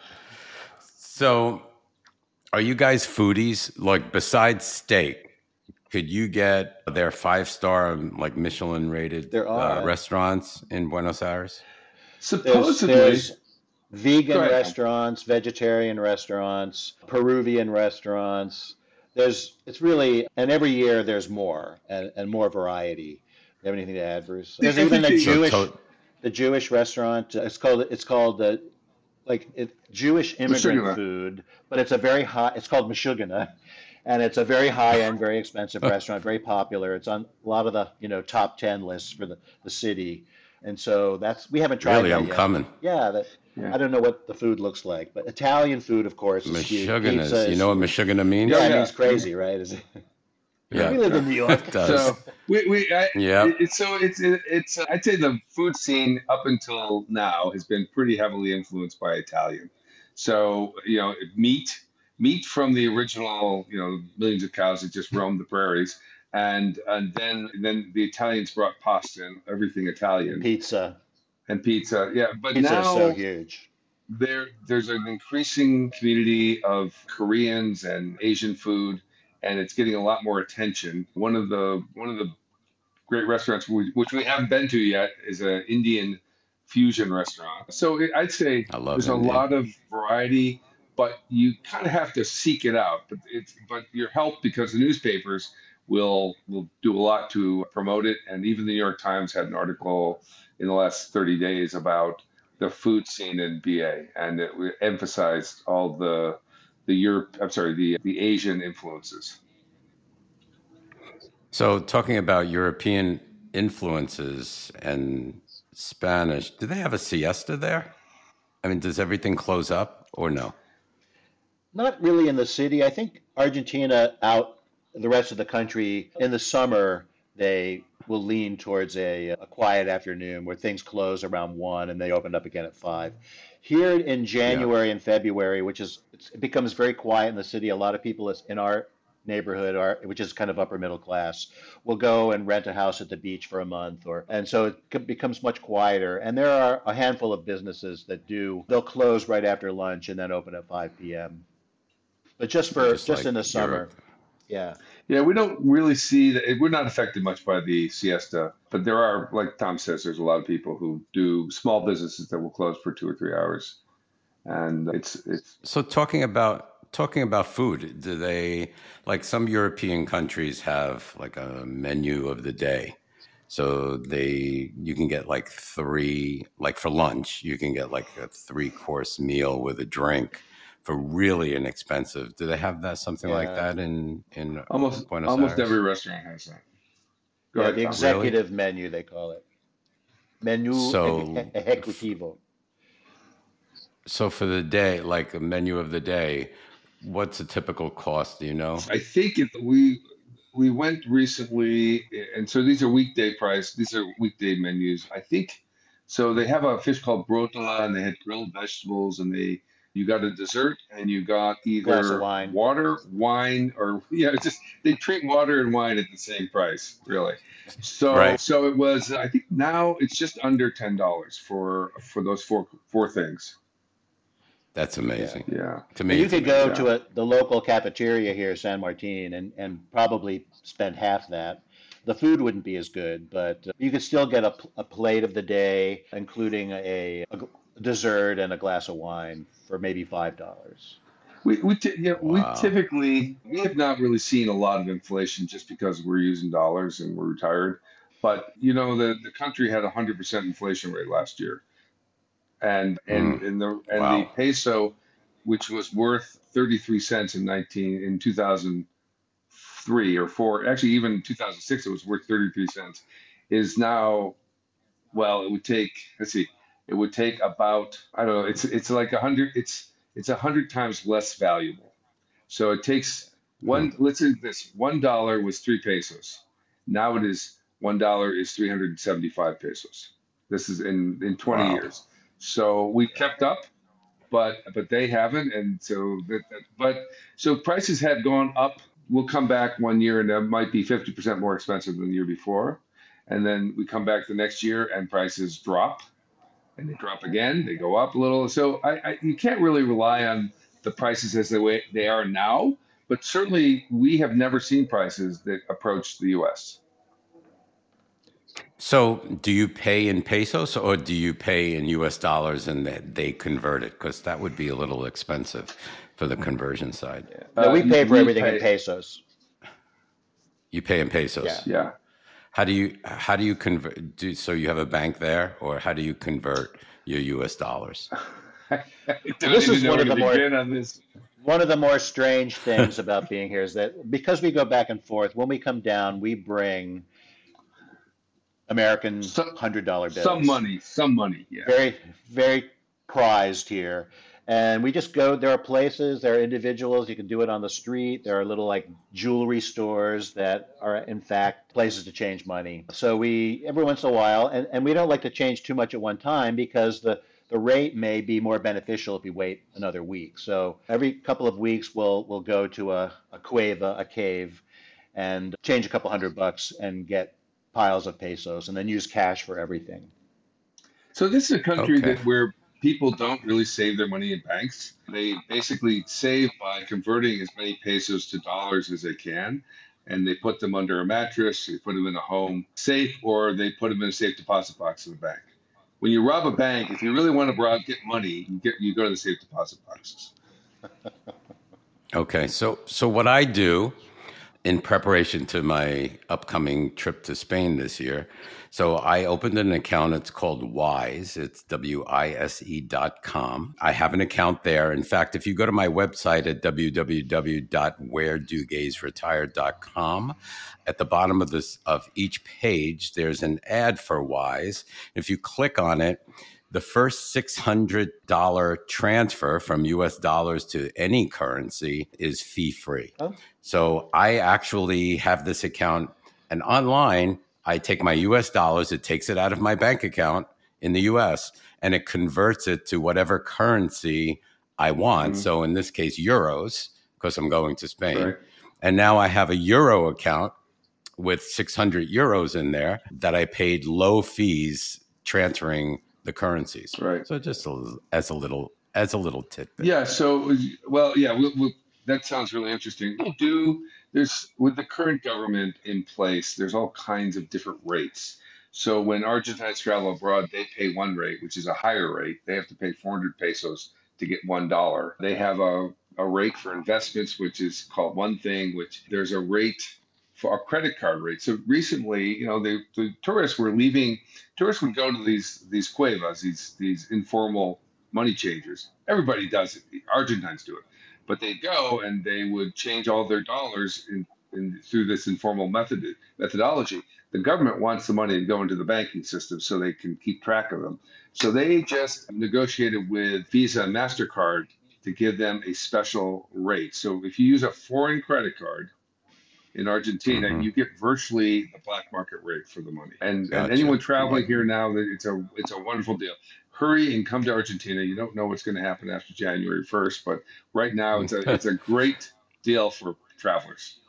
So, are you guys foodies? Like, besides steak, could you get their five star like Michelin rated There are. uh, restaurants in Buenos Aires? There's, Supposedly, there's Go vegan ahead. restaurants, vegetarian restaurants, Peruvian restaurants. There's, it's really, and every year there's more and, and more variety. You have anything to add, Bruce? There's I even think a the- So Jewish, to- the Jewish restaurant. uh, It's called, it's called uh, like it, Jewish immigrant Meshugana. food, but it's a very high. It's called Meshugana, and it's a very high end, very expensive restaurant, very popular. It's on a lot of the you know top ten lists for the, the city, and so that's we haven't tried really, that I'm yet. coming. Yeah, that, Yeah. I don't know what the food looks like, but Italian food, of course, is huge. Pizza Meshuggahs. You is- know what Meshuggah means? Yeah, Yeah, it yeah. means crazy, right? Is it? Yeah. We live in New York. It does. So we, we I, Yeah. it, it's so it's it, it's uh, I'd say the food scene up until now has been pretty heavily influenced by Italian. So you know meat meat from the original you know millions of cows that just roamed the prairies, and and then then the Italians brought pasta and everything Italian Pizza. and pizza. Yeah, but Pizza now is so huge. there there's an increasing community of Koreans and Asian food, and it's getting a lot more attention. One of the one of the great restaurants we, which we haven't been to yet is an Indian fusion restaurant. So it, I'd say I love there's Indian. a lot of variety, but you kind of have to seek it out. But it's but you're helped because the newspapers will will do a lot to promote it, and even the New York Times had an article in the last thirty days about the food scene in B A, and it emphasized all the the Europe. I'm sorry, the the Asian influences. So, talking about European influences and Spanish, do they have a siesta there? I mean, does everything close up or no? Not really in the city. I think Argentina out the rest of the country in the summer they will lean towards a, a quiet afternoon where things close around one and they open up again at five. Here in January and February, which is it's, it becomes very quiet in the city. A lot of people is- in our neighborhood, are, which is kind of upper middle class, will go and rent a house at the beach for a month, or and so it c- becomes much quieter. And there are a handful of businesses that do they'll close right after lunch and then open at five p m. But just for Just just like in the summer, Europe. yeah. Yeah, we don't really see that. We're not affected much by the siesta, but there are, like Tom says, there's a lot of people who do small businesses that will close for two or three hours, and it's it's So, talking about talking about food, do they like some European countries have like a menu of the day? So they you can get like three like for lunch, you can get like a three course meal with a drink for really inexpensive. Do they have that something like Yeah. that in in almost Buenos almost Aires? every restaurant has that. Go Yeah, ahead, the Tom. executive menu they call it. Menu So- eje- ejecutivo. So for the day, like a menu of the day, what's a typical cost? Do you know? I think if we we went recently, and so these are weekday price. These are weekday menus. I think so. They have a fish called brotola, and they had grilled vegetables, and they you got a dessert, and you got Glass of either wine. water, wine, or yeah, it's just they treat water and wine at the same price, really. So Right. so it was. I think now it's just under ten dollars for for those four four things. That's amazing. Yeah. To me, You it's could go amazing. to a, the local cafeteria here, San Martin, and, and probably spend half that. The food wouldn't be as good, but uh, you could still get a, pl- a plate of the day, including a, a gl- dessert and a glass of wine for maybe five dollars. We we t- yeah, we Wow. typically we have not really seen a lot of inflation just because we're using dollars and we're retired. But you know the the country had a hundred percent inflation rate last year, and and Mm, and the and the wow. peso, which was worth thirty-three cents in nineteen in two thousand three or four, actually even in two thousand six it was worth thirty-three cents, is now, well, it would take, let's see, it would take about, I don't know, it's it's like a hundred, it's it's a hundred times less valuable. So it takes Mm, one, let's say this, one dollar was three pesos. Now it is one dollar is three hundred seventy-five pesos. This is in in twenty wow. years. So we kept up, but but they haven't, and so that, that- but so prices have gone up. We'll come back one year and it might be fifty percent more expensive than the year before, and then we come back the next year and prices drop, and they drop again. They go up a little. So I, I you can't really rely on the prices as the way they are now. But certainly we have never seen prices that approach the U S. So, do you pay in pesos or do you pay in U S dollars and they, they convert it? Because that would be a little expensive for the conversion side. No, Uh, we pay for we everything in pay, pesos. You pay in Yeah. pesos. yeah. How do you how do you convert? Do, so you have a bank there, or how do you convert your U S dollars? I Well, don't this even is know one where of to the more begin on this. one of the more strange things about being here is that because we go back and forth, when we come down, we bring American Some hundred dollar some bills. money, some money, yeah. Very, very prized here. And we just go, there are places, there are individuals, you can do it on the street. There are little like jewelry stores that are in fact places to change money. So we, every once in a while, and, and we don't like to change too much at one time because the, the rate may be more beneficial if we wait another week. So every couple of weeks we'll we'll go to a, a cueva, a cave, and change a couple hundred bucks and get piles of pesos and then use cash for everything. So this is a country Okay. that where people don't really save their money in banks. They basically save by converting as many pesos to dollars as they can, and they put them under a mattress, they put them in a home safe, or they put them in a safe deposit box in the bank. When you rob a bank, if you really want to rob, get money, you get you go to the safe deposit boxes. Okay. So so what I do in preparation to my upcoming trip to Spain this year. So I opened an account. It's called Wise. It's W I S E dot com. I have an account there. In fact, if you go to my website at w w w dot where do gays retire dot com, at the bottom of this of each page, there's an ad for Wise. If you click on it, the first six hundred dollars transfer from U S dollars to any currency is fee free. Oh, So I actually have this account, and online, I take my U S dollars, it takes it out of my bank account in the U S, and it converts it to whatever currency I want. Hmm. So in this case, euros, because I'm going to Spain. Right, And now I have a euro account with six hundred euros in there that I paid low fees transferring the currencies. right. So just a, as a little as a little tidbit. Yeah. So, well, yeah. We'll, we'll, that sounds really interesting. We do. There's with the current government in place. There's all kinds of different rates. So when Argentines travel abroad, they pay one rate, which is a higher rate. They have to pay four hundred pesos to get one dollar. They have a a rate for investments, which is called one thing. Which there's a rate for a credit card rate. So recently, you know, the, the tourists were leaving. Tourists would go to these these cuevas, these these informal money changers. Everybody does it. The Argentines do it, but they go and they would change all their dollars in, in through this informal method methodology. The government wants the money to go into the banking system so they can keep track of them. So they just negotiated with Visa and MasterCard to give them a special rate. So if you use a foreign credit card in Argentina, Mm-hmm. you get virtually the black market rate for the money. And and Gotcha. anyone traveling here now, it's a it's a wonderful deal. Hurry and come to Argentina. You don't know what's going to happen after January first, but right now it's a it's a great deal for travelers.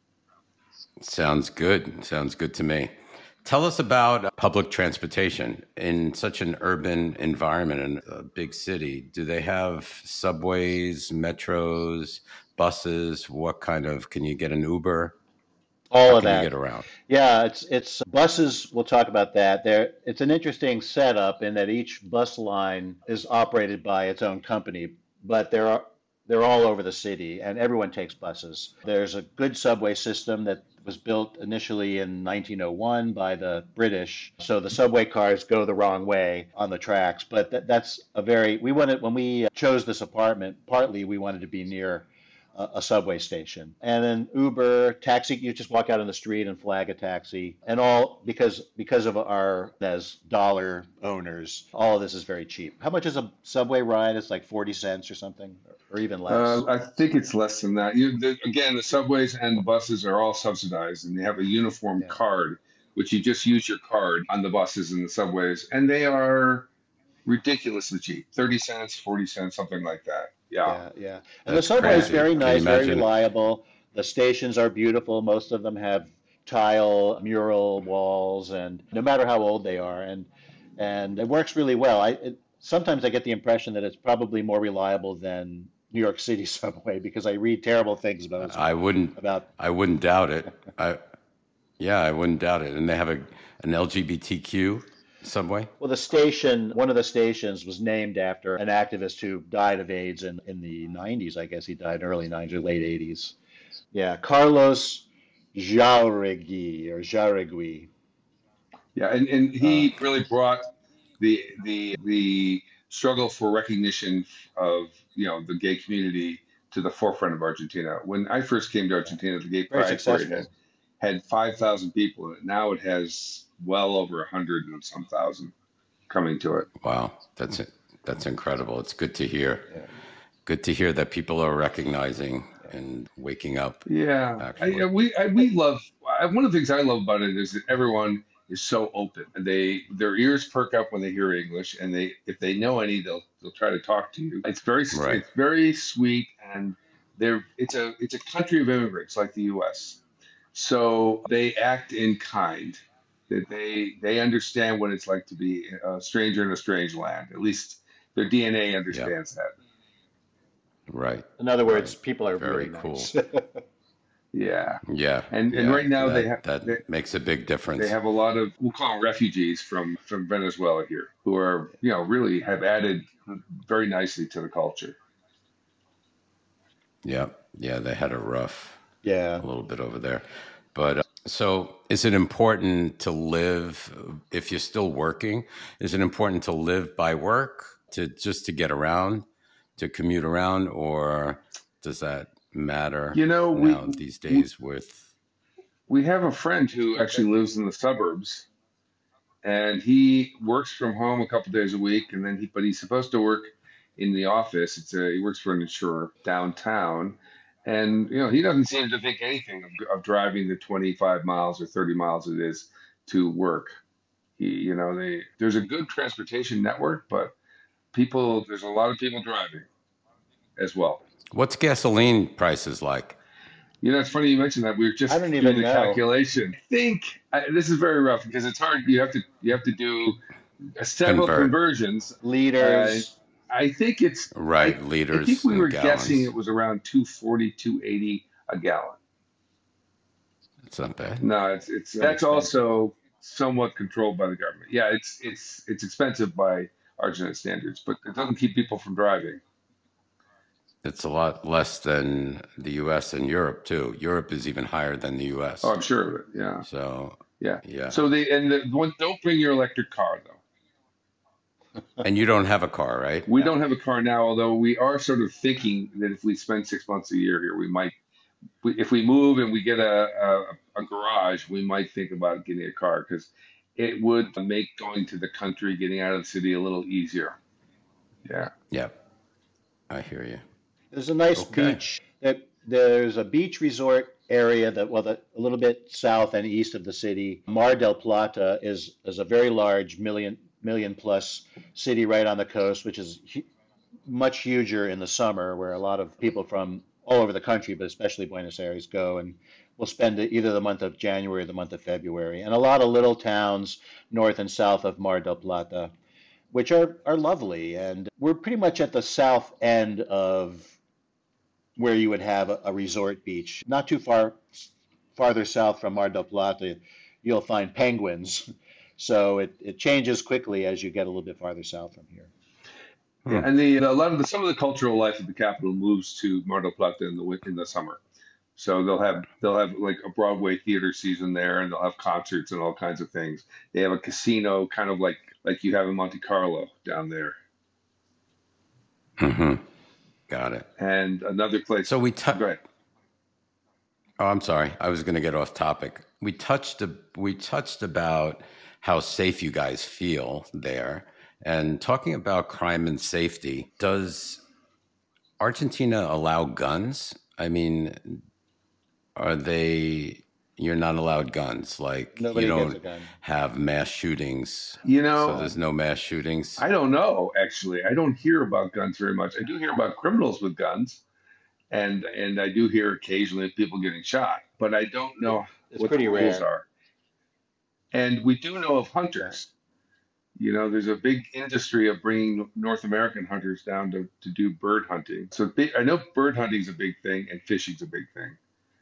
Sounds good. Sounds good to me. Tell us about public transportation in such an urban environment in a big city. Do they have subways, metros, buses? What kind of, can you get an Uber? all How of can you get that. around? Yeah, it's it's buses. We'll talk about that. There, it's an interesting setup in that each bus line is operated by its own company, but there are they're all over the city, and everyone takes buses. There's a good subway system that was built initially in nineteen oh one by the British, so the subway cars go the wrong way on the tracks. But that, that's a very we wanted when we chose this apartment. Partly we wanted to be near a, a subway station, and then Uber, taxi. You just walk out on the street and flag a taxi, and all because because of our as dollar owners, all of this is very cheap. How much is a subway ride? It's like forty cents or something, or even Uh, less. I think it's less than that. You, the, again, the subways and the buses are all subsidized, and they have a uniform Yeah, card, which you just use your card on the buses and the subways, and they are ridiculously cheap, thirty cents, forty cents, something like that. Yeah. yeah, yeah. And the That's subway is crazy. very Can you nice, very imagine? reliable. The stations are beautiful. Most of them have tile mural walls, and no matter how old they are, and and it works really well. I it, sometimes I get the impression that it's probably more reliable than New York City subway because I read terrible things about I wouldn't. about. I wouldn't doubt it. I Yeah, I wouldn't doubt it. And they have a an L G B T Q subway. Well, the station, one of the stations was named after an activist who died of AIDS in, in the nineties. I guess he died in early nineties or late eighties. Yeah, Carlos Jauregui or Jauregui. Yeah, and, and Uh, he really brought the the the struggle for recognition of, you know, the gay community to the forefront of Argentina. When I first came to yeah, Argentina, the Gay very Pride Parade had successful. had five thousand people in it. Now it has well over a hundred and some thousand coming to it. Wow, that's it. That's incredible. It's good to hear. Yeah, Good to hear that people are recognizing yeah. and waking up. Yeah, I, I- Actually, we I, we love I, one of the things I love about it is that everyone is so open, and they their ears perk up when they hear English, and they if they know any, they'll they'll try to talk to you. It's very right? it's very sweet, and they're it's a it's a country of immigrants like the U S. So they act in kind. That they they understand what it's like to be a stranger in a strange land. At least their D N A Yeah, understands that. right, In other right. words, people are really Very cool. nice. Yeah, Yeah, and and yeah. right now they That have. that makes a big They difference. have a lot of, we'll call them refugees from, from Venezuela here, who are, you know, really have added very nicely to the culture. Yeah, yeah. They had a rough Yeah. a little bit over there, but uh, so is it important to live if you're still working? Is it important to live by work to just to get around, to commute around, or does that matter You know, we now these we days with? we have a friend who actually lives in the suburbs, and he works from home a couple days a week, and then he, but he's supposed to work in the office. It's a, he works for an insurer downtown, and you know, he doesn't seem to think anything of, of driving the twenty-five miles or thirty miles it is to work. He, you know, they there's a good transportation network, but people, there's a lot of people driving as well. What's gasoline prices like? You know, it's funny you mentioned that. We were I just don't doing even the know. calculation. I think I, this is very rough because it's hard. You have to you have to do several Convert, conversions. Uh, Liters. I think it's I right? I think Liters we and were guessing gallons. it was around two forty, two eighty a gallon. It's not bad. No, it's it's Very that's expensive. also somewhat controlled by the government. Yeah, it's it's it's expensive by Argentine standards, but it doesn't keep people from driving. It's a lot less than the U S and Europe too. Europe is even higher than the Oh, U S. I'm sure of it. Yeah, So yeah. yeah. So they and the one, don't bring your electric car though. And you don't have a car, right? We don't have a car now, although we are sort of thinking that if we spend six months a year here, we might, we, if we move and we get a, a, a garage, we might think about getting a car because it would make going to the country, getting out of the city a little easier. Yeah. Yeah, I hear you. There's a nice Okay. beach. That there's a beach resort area that, well, that a little bit south and east of the city. Mar del Plata is is a very large million million plus city right on the coast, which is hu- much huger in the summer, where a lot of people from all over the country, but especially Buenos Aires, go and will spend it either the month of January or the month of February. And a lot of little towns north and south of Mar del Plata, which are, are lovely. And we're pretty much at the south end of where you would have a, a resort beach. Not too far farther south from Mar del Plata, you'll find penguins. So it, it changes quickly as you get a little bit farther south from here. Yeah, Hmm. and the a lot of the some of the cultural life of the capital moves to Mar del Plata in the win- in the summer. So they'll have they'll have like a Broadway theater season there, and they'll have concerts and all kinds of things. They have a casino, kind of like like you have in Monte Carlo down there, Hmm. Got it. and another place. So we tou- Go ahead. Oh, I'm sorry. I was going to get off topic. We touched a, we touched about how safe you guys feel there, and talking about crime and safety. Does Argentina allow guns? I mean, are they? You're not allowed guns. Like you Nobody gets a don't gun. have mass shootings. You So know, there's no mass shootings. I don't know actually. I don't hear about guns very much. I do hear about criminals with guns, and and I do hear occasionally of people getting shot, but I don't It, know it's what the pretty rules rare. are. And we do know of Yeah. hunters. You know, there's a big industry of bringing North American hunters down to, to do bird hunting. So big, I know bird hunting is a big thing and fishing's a big thing,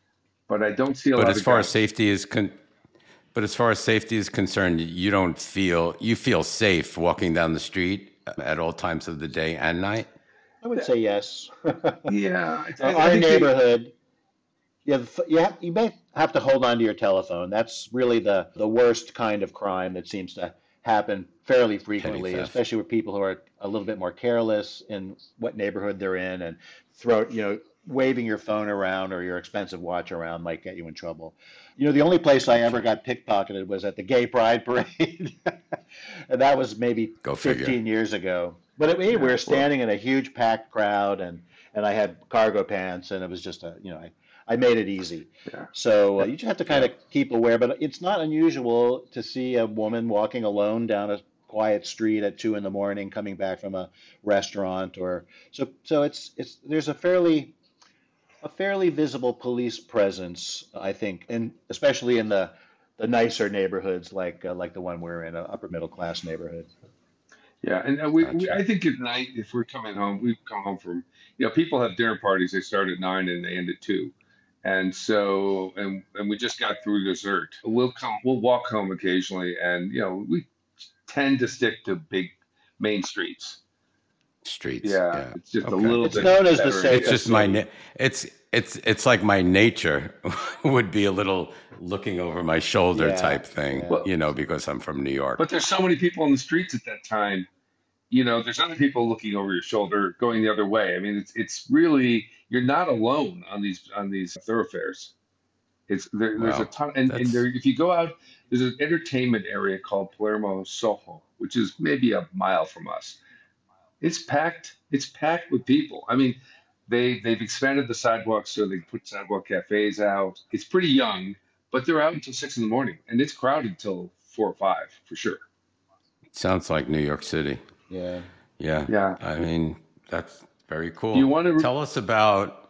but I don't see a But lot as of far as guns. safety is con- but as far as safety is concerned, you don't feel you feel safe walking down the street at all times of the day and night. I would say yes. Uh, Yeah, I, I our think they, neighborhood, you have, you have, you may have to hold on to your telephone. That's really the, the worst kind of crime that seems to happen fairly Petty frequently, theft. especially with people who are a little bit more careless in what neighborhood they're in, and throw, you know, waving your phone around or your expensive watch around might get you in trouble. You know, the only place I ever Okay, got pickpocketed was at the Gay Pride Parade, and that was maybe go figure. fifteen years ago. But it, we yeah, were well, standing in a huge packed crowd, and and I had cargo pants, and it was just a, you know, I, I made it easy. yeah. So uh, you just have to kind Yeah. of keep aware, but it's not unusual to see a woman walking alone down a quiet street at two in the morning, coming back from a restaurant, or so. So it's it's there's a fairly a fairly visible police presence, I think, and especially in the the nicer neighborhoods like uh, like the one we're in, an upper middle class neighborhood. Yeah, and uh, we, we, Gotcha. I think at night, if we're coming home, we come home from, you know, people have dinner parties. They start at nine and they end at two, and so, and and we just got through dessert. We'll come, we'll walk home occasionally, and you know, we tend to stick to big main streets. Streets. Yeah, Yeah. it's just a Okay. little It's bit known as the better. It's Yeah, safest just my city. na- it's it's it's like my nature would be a little looking over my shoulder Yeah, type thing, yeah. well, you know, because I'm from New but York. there's so many people on the streets at that time. You know, there's other people looking over your shoulder, going the other way. I mean, it's it's really you're not alone on these on these thoroughfares. It's there, there's a Wow. ton, and, and there That's if you go out, there's an entertainment area called Palermo Soho, which is maybe a mile from us. It's packed. It's packed with people. I mean, they they've expanded the sidewalks so they put sidewalk cafes out. It's pretty young, but they're out until six in the morning, and it's crowded till four or five for sure. sounds like New York City. Yeah. Yeah. Yeah. I mean, that's very Do you cool. want to? Tell us about,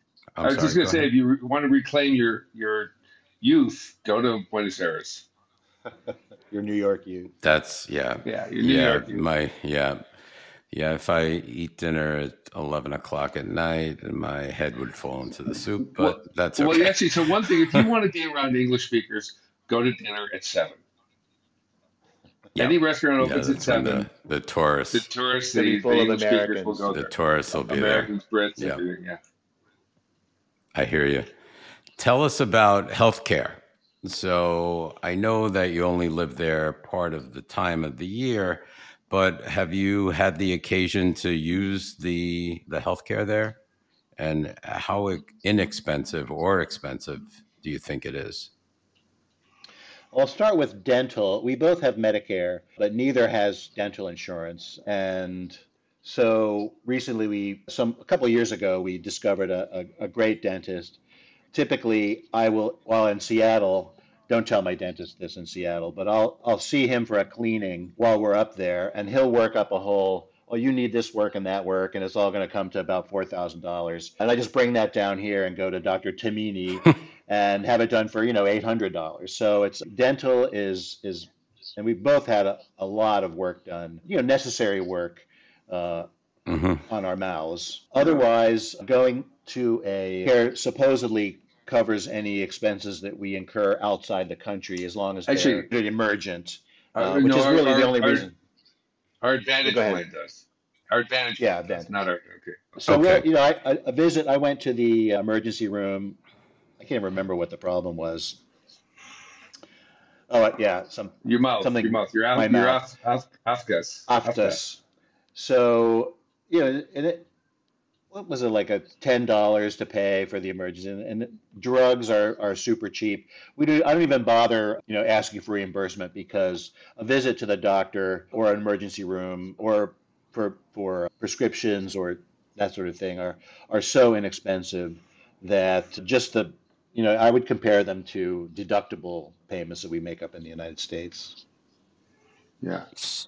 I I'm was just sorry, going go to say, ahead. if you re- want to reclaim your your youth, go to Buenos Aires. Your New York youth. That's, yeah. Yeah, your New Yeah. York youth. My, yeah. Yeah. If I eat dinner at eleven o'clock at night, my head would fall into the soup, Well, but that's well, okay. actually, so one thing, if you want to be around English speakers, go to dinner at seven. Yeah. Any restaurant Yeah. opens at That's when the, seven. the The tourists, tourists, It's gonna be the, the full of English speakers will Americans. go the there. tourists will be there. Americans, Brits, Yeah. everything. Yeah. I hear you. Tell us about healthcare. So I know that you only live there part of the time of the year, but have you had the occasion to use the the healthcare there? And how inexpensive or expensive do you think it is? I'll start with dental. We both have Medicare, but neither has dental insurance. And so recently, we some a couple of years ago, we discovered a, a, a great dentist. Typically, I will while in Seattle. Don't tell my dentist this in Seattle, but I'll I'll see him for a cleaning while we're up there, and he'll work up a whole. Oh, you need this work and that work, and it's all going to come to about four thousand dollars. And I just bring that down here and go to Doctor Tamini and have it done for, you know, eight hundred dollars. So it's dental is is, and we both had a, a lot of work done, you know, necessary work uh, Hmm. on our mouths. Otherwise, going to a care supposedly covers any expenses that we incur outside the country as long as Actually, they're emergent, uh, uh, which no, is our, really the our, only our, reason. our Well, Advantage go ahead. plan does. Our Advantage Yeah, Plan does, Advantage. not our, okay. So Okay. we're, you know, I, a a visit, I went to the emergency room. I can't remember what the problem was. Oh, yeah, some Your mouth, your something, mouth, your my off, your mouth, off, off, Afghas, Afghas. Optus. So, you know, and it, what was it, like a ten dollars to pay for the emergency? And, and drugs are, are super cheap. We do, I don't even bother, you know, asking for reimbursement because a visit to the doctor or an emergency room or for for prescriptions or that sort of thing are are so inexpensive that just the, you know, I would compare them to deductible payments that we make up in the United States. Yeah.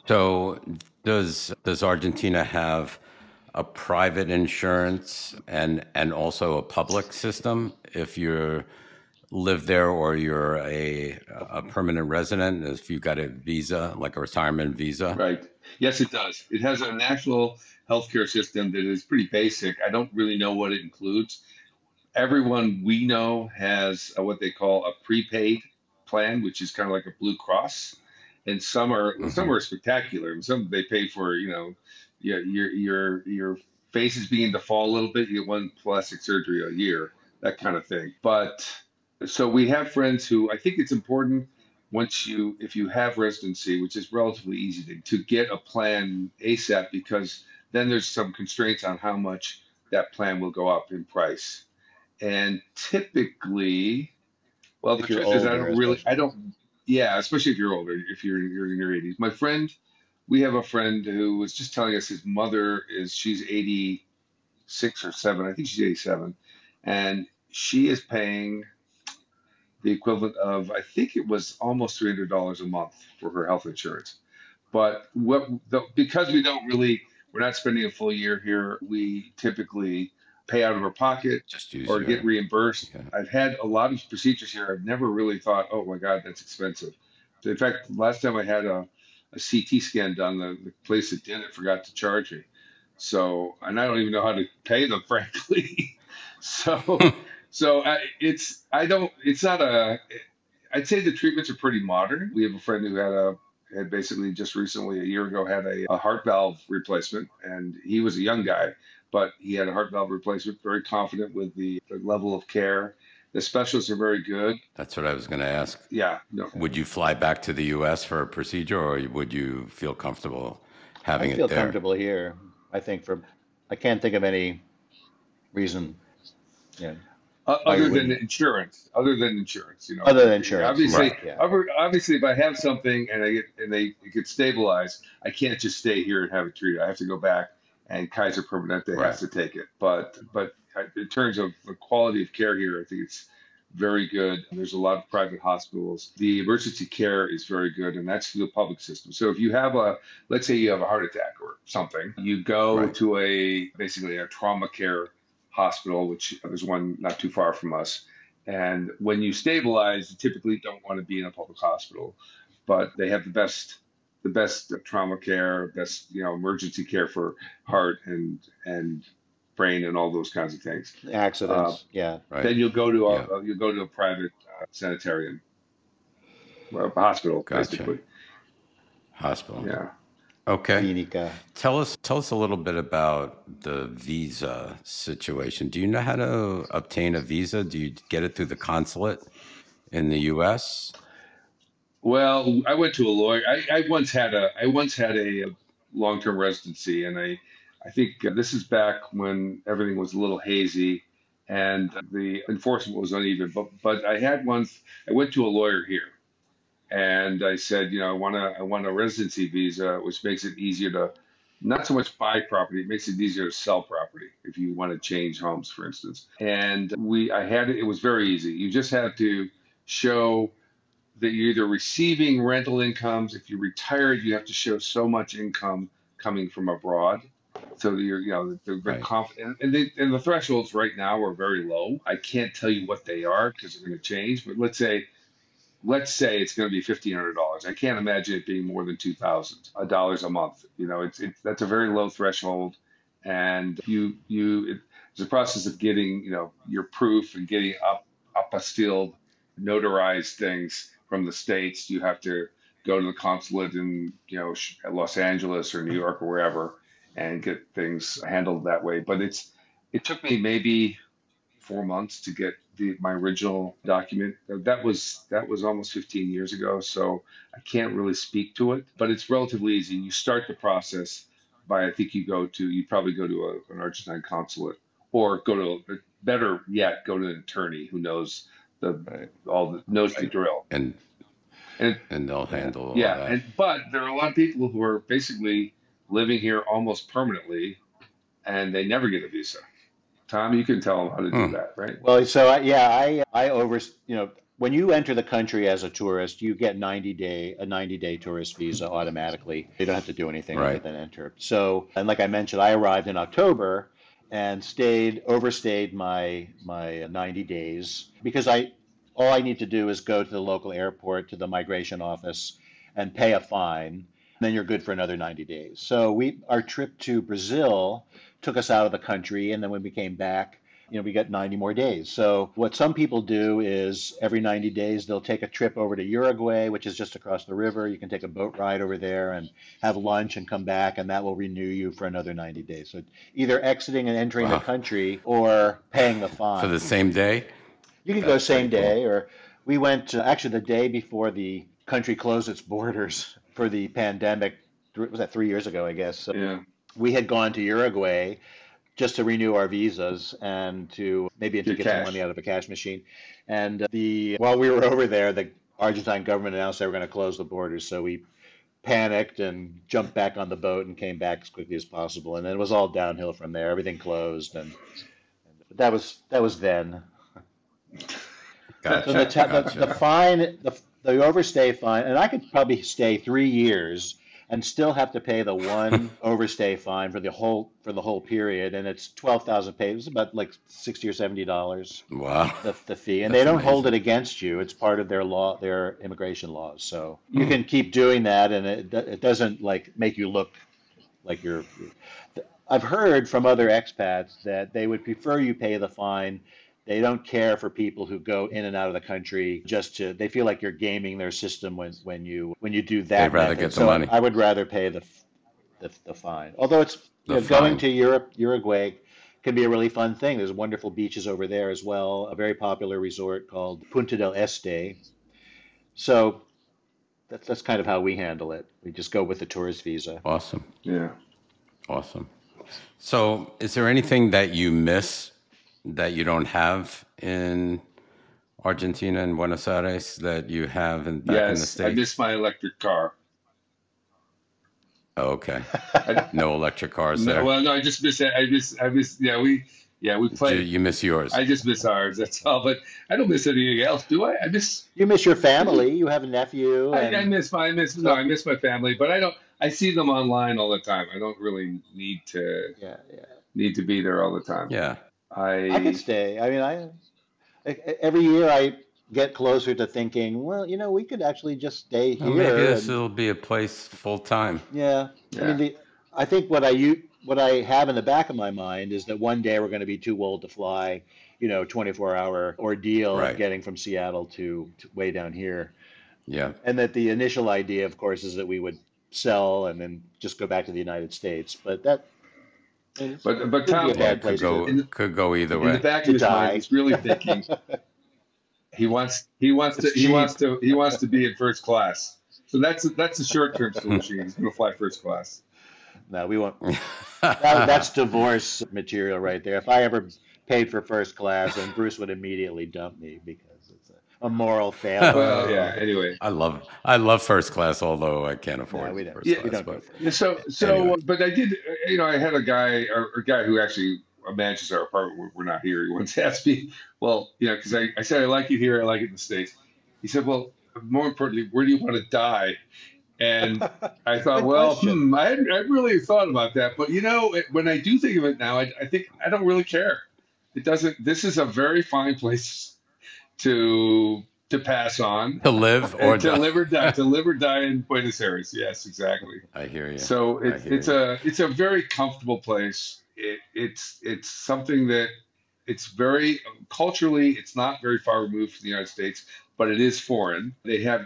So does does Argentina have a private insurance and and also a public system if you live there or you're a a permanent resident, if you got a visa, like a retirement visa? Right. Yes, it does. It has a national healthcare system that is pretty basic. I don't really know what it includes. Everyone we know has uh what they call a prepaid plan, which is kind of like a Blue Cross, and some are some Hmm. are spectacular. Some they pay for, you know, your your your your face is beginning to fall a little bit. You get one plastic surgery a year, that kind of thing. But so we have friends who I think it's important once you if you have residency, which is relatively easy to, to get a plan ASAP because then there's some constraints on how much that plan will go up in price. And typically, well, the If you're truth is, I older, don't really, I especially. don't, yeah, especially if you're older, if you're you're in your eighties. My friend, we have a friend who was just telling us his mother is she's eighty-six or seven, I think she's eighty-seven, and she is paying the equivalent of, I think it was almost three hundred dollars a month for her health insurance. But what the, because we don't really, we're not spending a full year here, we typically pay out of our pocket Just use or get your, reimbursed. yeah. I've had a lot of procedures here. I've never really thought, oh my God, that's expensive. In fact, last time I had a, a C T scan done, the, the place that did it forgot to charge me. So, and I don't even know how to pay them, frankly. So, so I, it's, I don't, it's not a, I'd say the treatments are pretty modern. We have a friend who had a had basically just recently a year ago had a, a heart valve replacement, and he was a young guy, but he had a heart valve replacement. Very confident with the, the level of care. The specialists are very good. That's what I was going to ask. Yeah, no, Would you fly back to the U S for a procedure, or would you feel comfortable I having it feel there? comfortable here. I think for, I can't think of any reason, you know, O- why we other than wouldn't, insurance, other than insurance, you know, other than insurance. obviously, Right. Yeah. obvi- obviously, if I have something and I get and they it gets stabilized, I can't just stay here and have it treated. I have to go back, and Kaiser Permanente has Right. to take it. But but I- in terms of the quality of care here, I think it's very good. There's a lot of private hospitals. The emergency care is very good, and that's through the public system. So if you have a, let's say you have a heart attack or something, you go Right. to a basically a trauma care hospital, which there's one not too far from us. And when you stabilize, you typically don't want to be in a public hospital, but they have the best the best trauma care, best you know emergency care for heart and and brain and all those kinds of things. Uh, Accidents. Yeah. Right. then you'll go to Yeah. a you'll go to a private uh, sanitarium, well, hospital Gotcha. basically. Hospital. Yeah. Okay. Clinica. Tell us tell us a little bit about the visa situation. Do you know how to obtain a visa? Do you get it through the consulate in the U S? Well, I went to a lawyer. I, I once had a I once had a, long-term residency, and I I think uh, this is back when everything was a little hazy and the enforcement was uneven. But but I had one. I went to a lawyer here, and I said, you know, I want to I want a residency visa, which makes it easier to not so much buy property. It makes it easier to sell property if you want to change homes, for instance. And we I had it. It was very easy. You just have to show that you're either receiving rental incomes. If you're retired, you have to show so much income coming from abroad. So that you're, you know, they're very Right. confident, and, they, and the thresholds right now are very low. I can't tell you what they are because they're going to change. But let's say, let's say it's going to be fifteen hundred dollars. I can't imagine it being more than two thousand dollars a month. You know, it's it's that's a very low threshold, and you you it, it's a process of getting you know your proof and getting up apostilled, notarized things from the states. You have to go to the consulate in you know Los Angeles or New York or wherever, and get things handled that way. But it's it took me maybe four months to get the my original document. That was that was almost fifteen years ago, so I can't really speak to it. But it's relatively easy. You start the process by I think you go to you probably go to a, an Argentine consulate or go to better yet go to an attorney who knows the Right. all the knows the drill. And And and they'll yeah, handle all yeah, that. and but there are a lot of people who are basically living here almost permanently, and they never get a visa. Tom, you can tell them how to do Hmm. that, right? Well, so I, yeah, I I over you know when you enter the country as a tourist, you get ninety day a ninety day tourist visa automatically. You don't have to do anything other Right. than enter. So, and like I mentioned, I arrived in October and stayed overstayed my my ninety days because I all I need to do is go to the local airport to the migration office and pay a fine. Then you're good for another ninety days. So we our trip to Brazil took us out of the country, and then when we came back, you know, we got ninety more days. So what some people do is every ninety days they'll take a trip over to Uruguay, which is just across the river. You can take a boat ride over there and have lunch and come back, and that will renew you for another ninety days. So either exiting and entering the Wow. country or paying the For the fine. same day? You can go That's pretty same cool. day, or we went uh, actually the day before the country closed its borders for the pandemic. th- Was that three years ago, I guess? So Yeah. we had gone to Uruguay just to renew our visas and to maybe to Your get some money cash. out of a cash machine. And uh, the while we were over there, the Argentine government announced they were going to close the borders. So we panicked and jumped back on the boat and came back as quickly as possible. And then it was all downhill from there. Everything closed, and that was that was then. So the Gotcha. ta- the, the Gotcha. fine, the the overstay fine, and I could probably stay three years and still have to pay the one overstay fine for the whole for the whole period, and it's twelve thousand paid. It's about like sixty or seventy dollars Wow. the the fee, and they That's don't hold it amazing. against you. It's part of their law, their immigration laws. So you Hmm. can keep doing that, and it it doesn't like make you look like you're. I've heard from other expats that they would prefer you pay the fine. They don't care for people who go in and out of the country just to, they feel like you're gaming their system when, when you when you do They'd that rather method. get the So money. I would rather pay the the, the fine. Although it's you The know, going fine. to Europe, Uruguay can be a really fun thing. There's wonderful beaches over there as well. A very popular resort called Punta del Este. So that's that's kind of how we handle it. We just go with the tourist visa. Awesome. Yeah. Awesome. So, is there anything that you miss that you don't have in Argentina and Buenos Aires that you have in, back in the Yes, I miss States? my electric car. Oh, okay. I, No electric cars no, there. well, no, I just miss it. I miss, I miss, yeah, we, yeah, we You, play. you miss yours. I just miss ours. That's all. But I don't miss anything else, do I? I miss, You miss your family. You have a nephew, I, I and miss my, I miss, no, I so miss my family. But I don't. I see them online all the time. I don't really need to yeah, yeah. need to be there all the time. Yeah. I could I, stay. I mean, I e- e- every year I get closer to thinking, well, you know, we could actually just stay Well, maybe here, this and will be a place full time. yeah. I mean, yeah, the I think what I u- what I have in the back of my mind is that one day we're going to be too old to fly, you know, twenty-four hour ordeal of Right. getting from Seattle to, to way down here, Yeah. and that the initial idea, of course, is that we would sell and then just go back to the United States. But that it but but wouldn't be Tom, a Yeah. bad It could place to go. in the, Could go either in the way. back of to his mind, die. he's really thinking he wants he wants to It's he cheap. wants to he wants to be in first class. So that's that's a short term solution. He's going to fly first class. No, we won't. That, that's divorce material right there. If I ever paid for first class, then Bruce would immediately dump me because it's a, a moral failing. Well, yeah. Anyway, I love I love first class, although I can't No, afford we don't. first yeah. We class. don't go But first. So so, anyway, but I did. You know, I had a guy, a, a guy who actually manages our apartment. We're we're not here. He once asked me, well, you know, because I I said I like it here, I like it in the States. He said, well, more importantly, where do you want to die? And I thought, Good well, question. hmm, I hadn't, I really thought about that. But you know, it, when I do think of it now, I, I think I don't really care. It doesn't. This is a very fine place to to pass on to live or and to die. live or die. To live or die in Buenos Aires. Yes, exactly. I hear you. So I it's hear it's you. a it's a very comfortable place. It, it's it's something that it's very culturally. It's not very far removed from the United States, but it is foreign. They have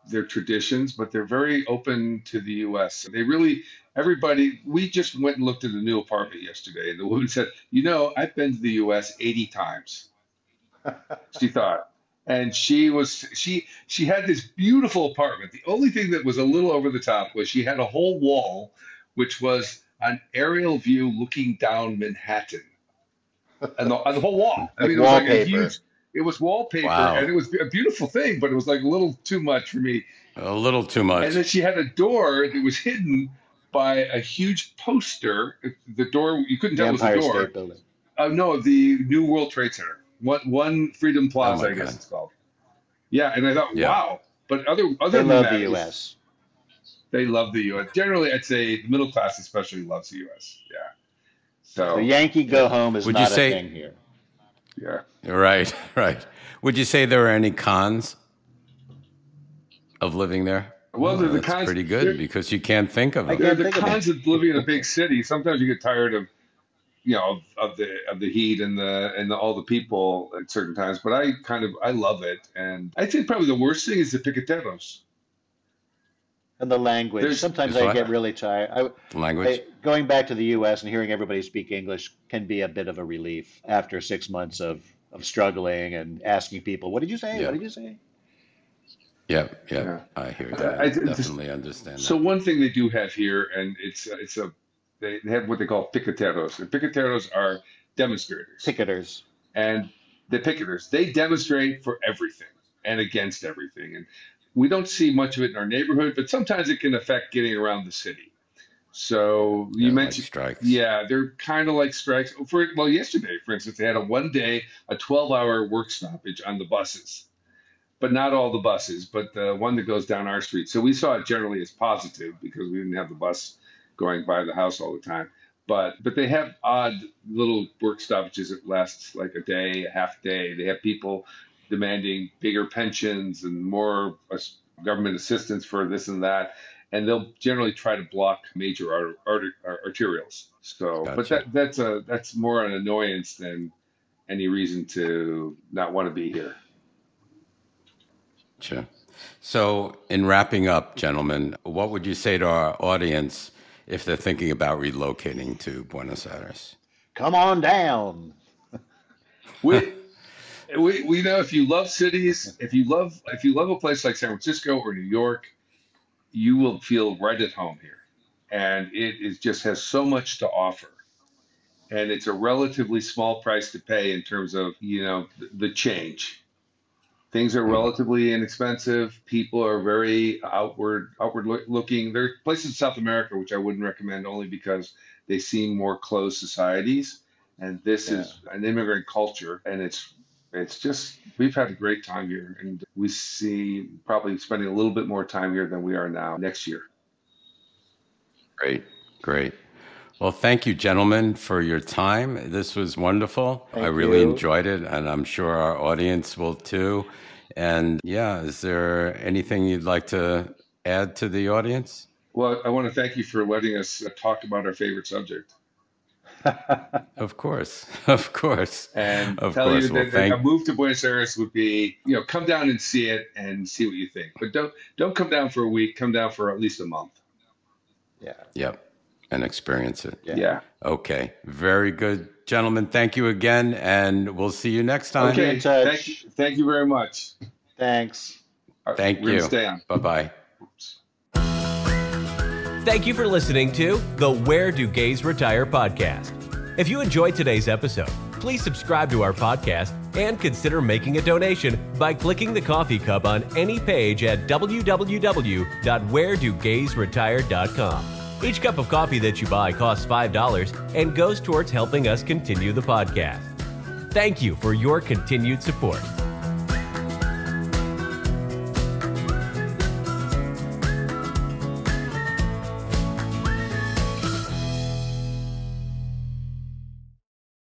their traditions, but they're very open to the U S. They really, everybody, we just went and looked at a new apartment yesterday, and the woman said, you know, I've been to the U S eighty times, she thought. And she was, she, she had this beautiful apartment. The only thing that was a little over the top was she had a whole wall, which was an aerial view looking down Manhattan. And the, and the whole wall. I mean, it was like a huge, it was wallpaper, Wow. and it was a beautiful thing, but it was like a little too much for me. A little too much. And then she had a door that was hidden by a huge poster. The door, you couldn't tell it was a Empire door. State Building. Oh, no, the New World Trade Center. One, one Freedom Plaza, Oh my I guess God. it's called. Yeah, and I thought, Yeah. wow. But other, other They than love that, the it U was- S. they love the U S. Generally, I'd say the middle class especially loves the U S. Yeah. So, The Yankee go home is Would you not say- a thing here. yeah. Right, right. Would you say there are any cons of living there? Well, the- the that's cons- pretty there- good because you can't think of I them. There are can't the think of cons of living in a big city. Sometimes you get tired of, you know, of, of the of the heat and the and the, all the people at certain times. But I kind of I love it, and I think probably the worst thing is the piqueteros. And the language. There's- Sometimes There's I what? get really tired. I, Language. I- going back to the U S and hearing everybody speak English can be a bit of a relief after six months of, of struggling and asking people, what did you say? Yeah. What did you say? Yep, yep. Yeah. I hear you. I- I, I- definitely understand So that. one thing they do have here, and it's it's a they they have what they call piqueteros. And piqueteros are demonstrators. Picketers. And the picketers, they demonstrate for everything and against everything. And we don't see much of it in our neighborhood, but sometimes it can affect getting around the city. So you Yeah, like mentioned, strikes. yeah, they're kind of like strikes. For well, yesterday, for instance, they had a one day, a twelve hour work stoppage on the buses, but not all the buses, but the one that goes down our street. So we saw it generally as positive because we didn't have the bus going by the house all the time. But but they have odd little work stoppages that last like a day, a half day. They have people demanding bigger pensions and more uh, government assistance for this and that, and they'll generally try to block major art, art, arterials. So, but Gotcha. that that's a that's more an annoyance than any reason to not want to be here. Sure. So, in wrapping up, gentlemen, what would you say to our audience if they're thinking about relocating to Buenos Aires? Come on down. We, we we know if you love cities, if you love if you love a place like San Francisco or New York, you will feel right at home here, and it is just has so much to offer, and it's a relatively small price to pay in terms of you know the, the change. Things are relatively inexpensive. People are very outward outward look, looking. There are places in South America which I wouldn't recommend only because they seem more closed societies, and this Yeah. is an immigrant culture, and it's it's just we've had a great time here, and we see probably spending a little bit more time here than we are now next year. Great, great. Well, thank you, gentlemen, for your time. This was wonderful. Thank I really you. enjoyed it, and I'm sure our audience will too. And yeah, is there anything you'd like to add to the audience? Well, I want to thank you for letting us uh, talk about our favorite subject, Of course, of course. and Of tell course. you Well, that thank- a move to Buenos Aires would be, you know, come down and see it and see what you think. But don't don't come down for a week. Come down for at least a month. Yeah. Yep, and experience it. Yeah. Yeah. Okay, very good, gentlemen. Thank you again, and we'll see you next time. Okay. in touch. Thank you. Thank you very much. Thanks. All right, Thank we're you. gonna stay on. Bye bye. Oops. Thank you for listening to the Where Do Gays Retire podcast. If you enjoyed today's episode, please subscribe to our podcast and consider making a donation by clicking the coffee cup on any page at w w w dot where do gays retire dot com. Each cup of coffee that you buy costs five dollars and goes towards helping us continue the podcast. Thank you for your continued support.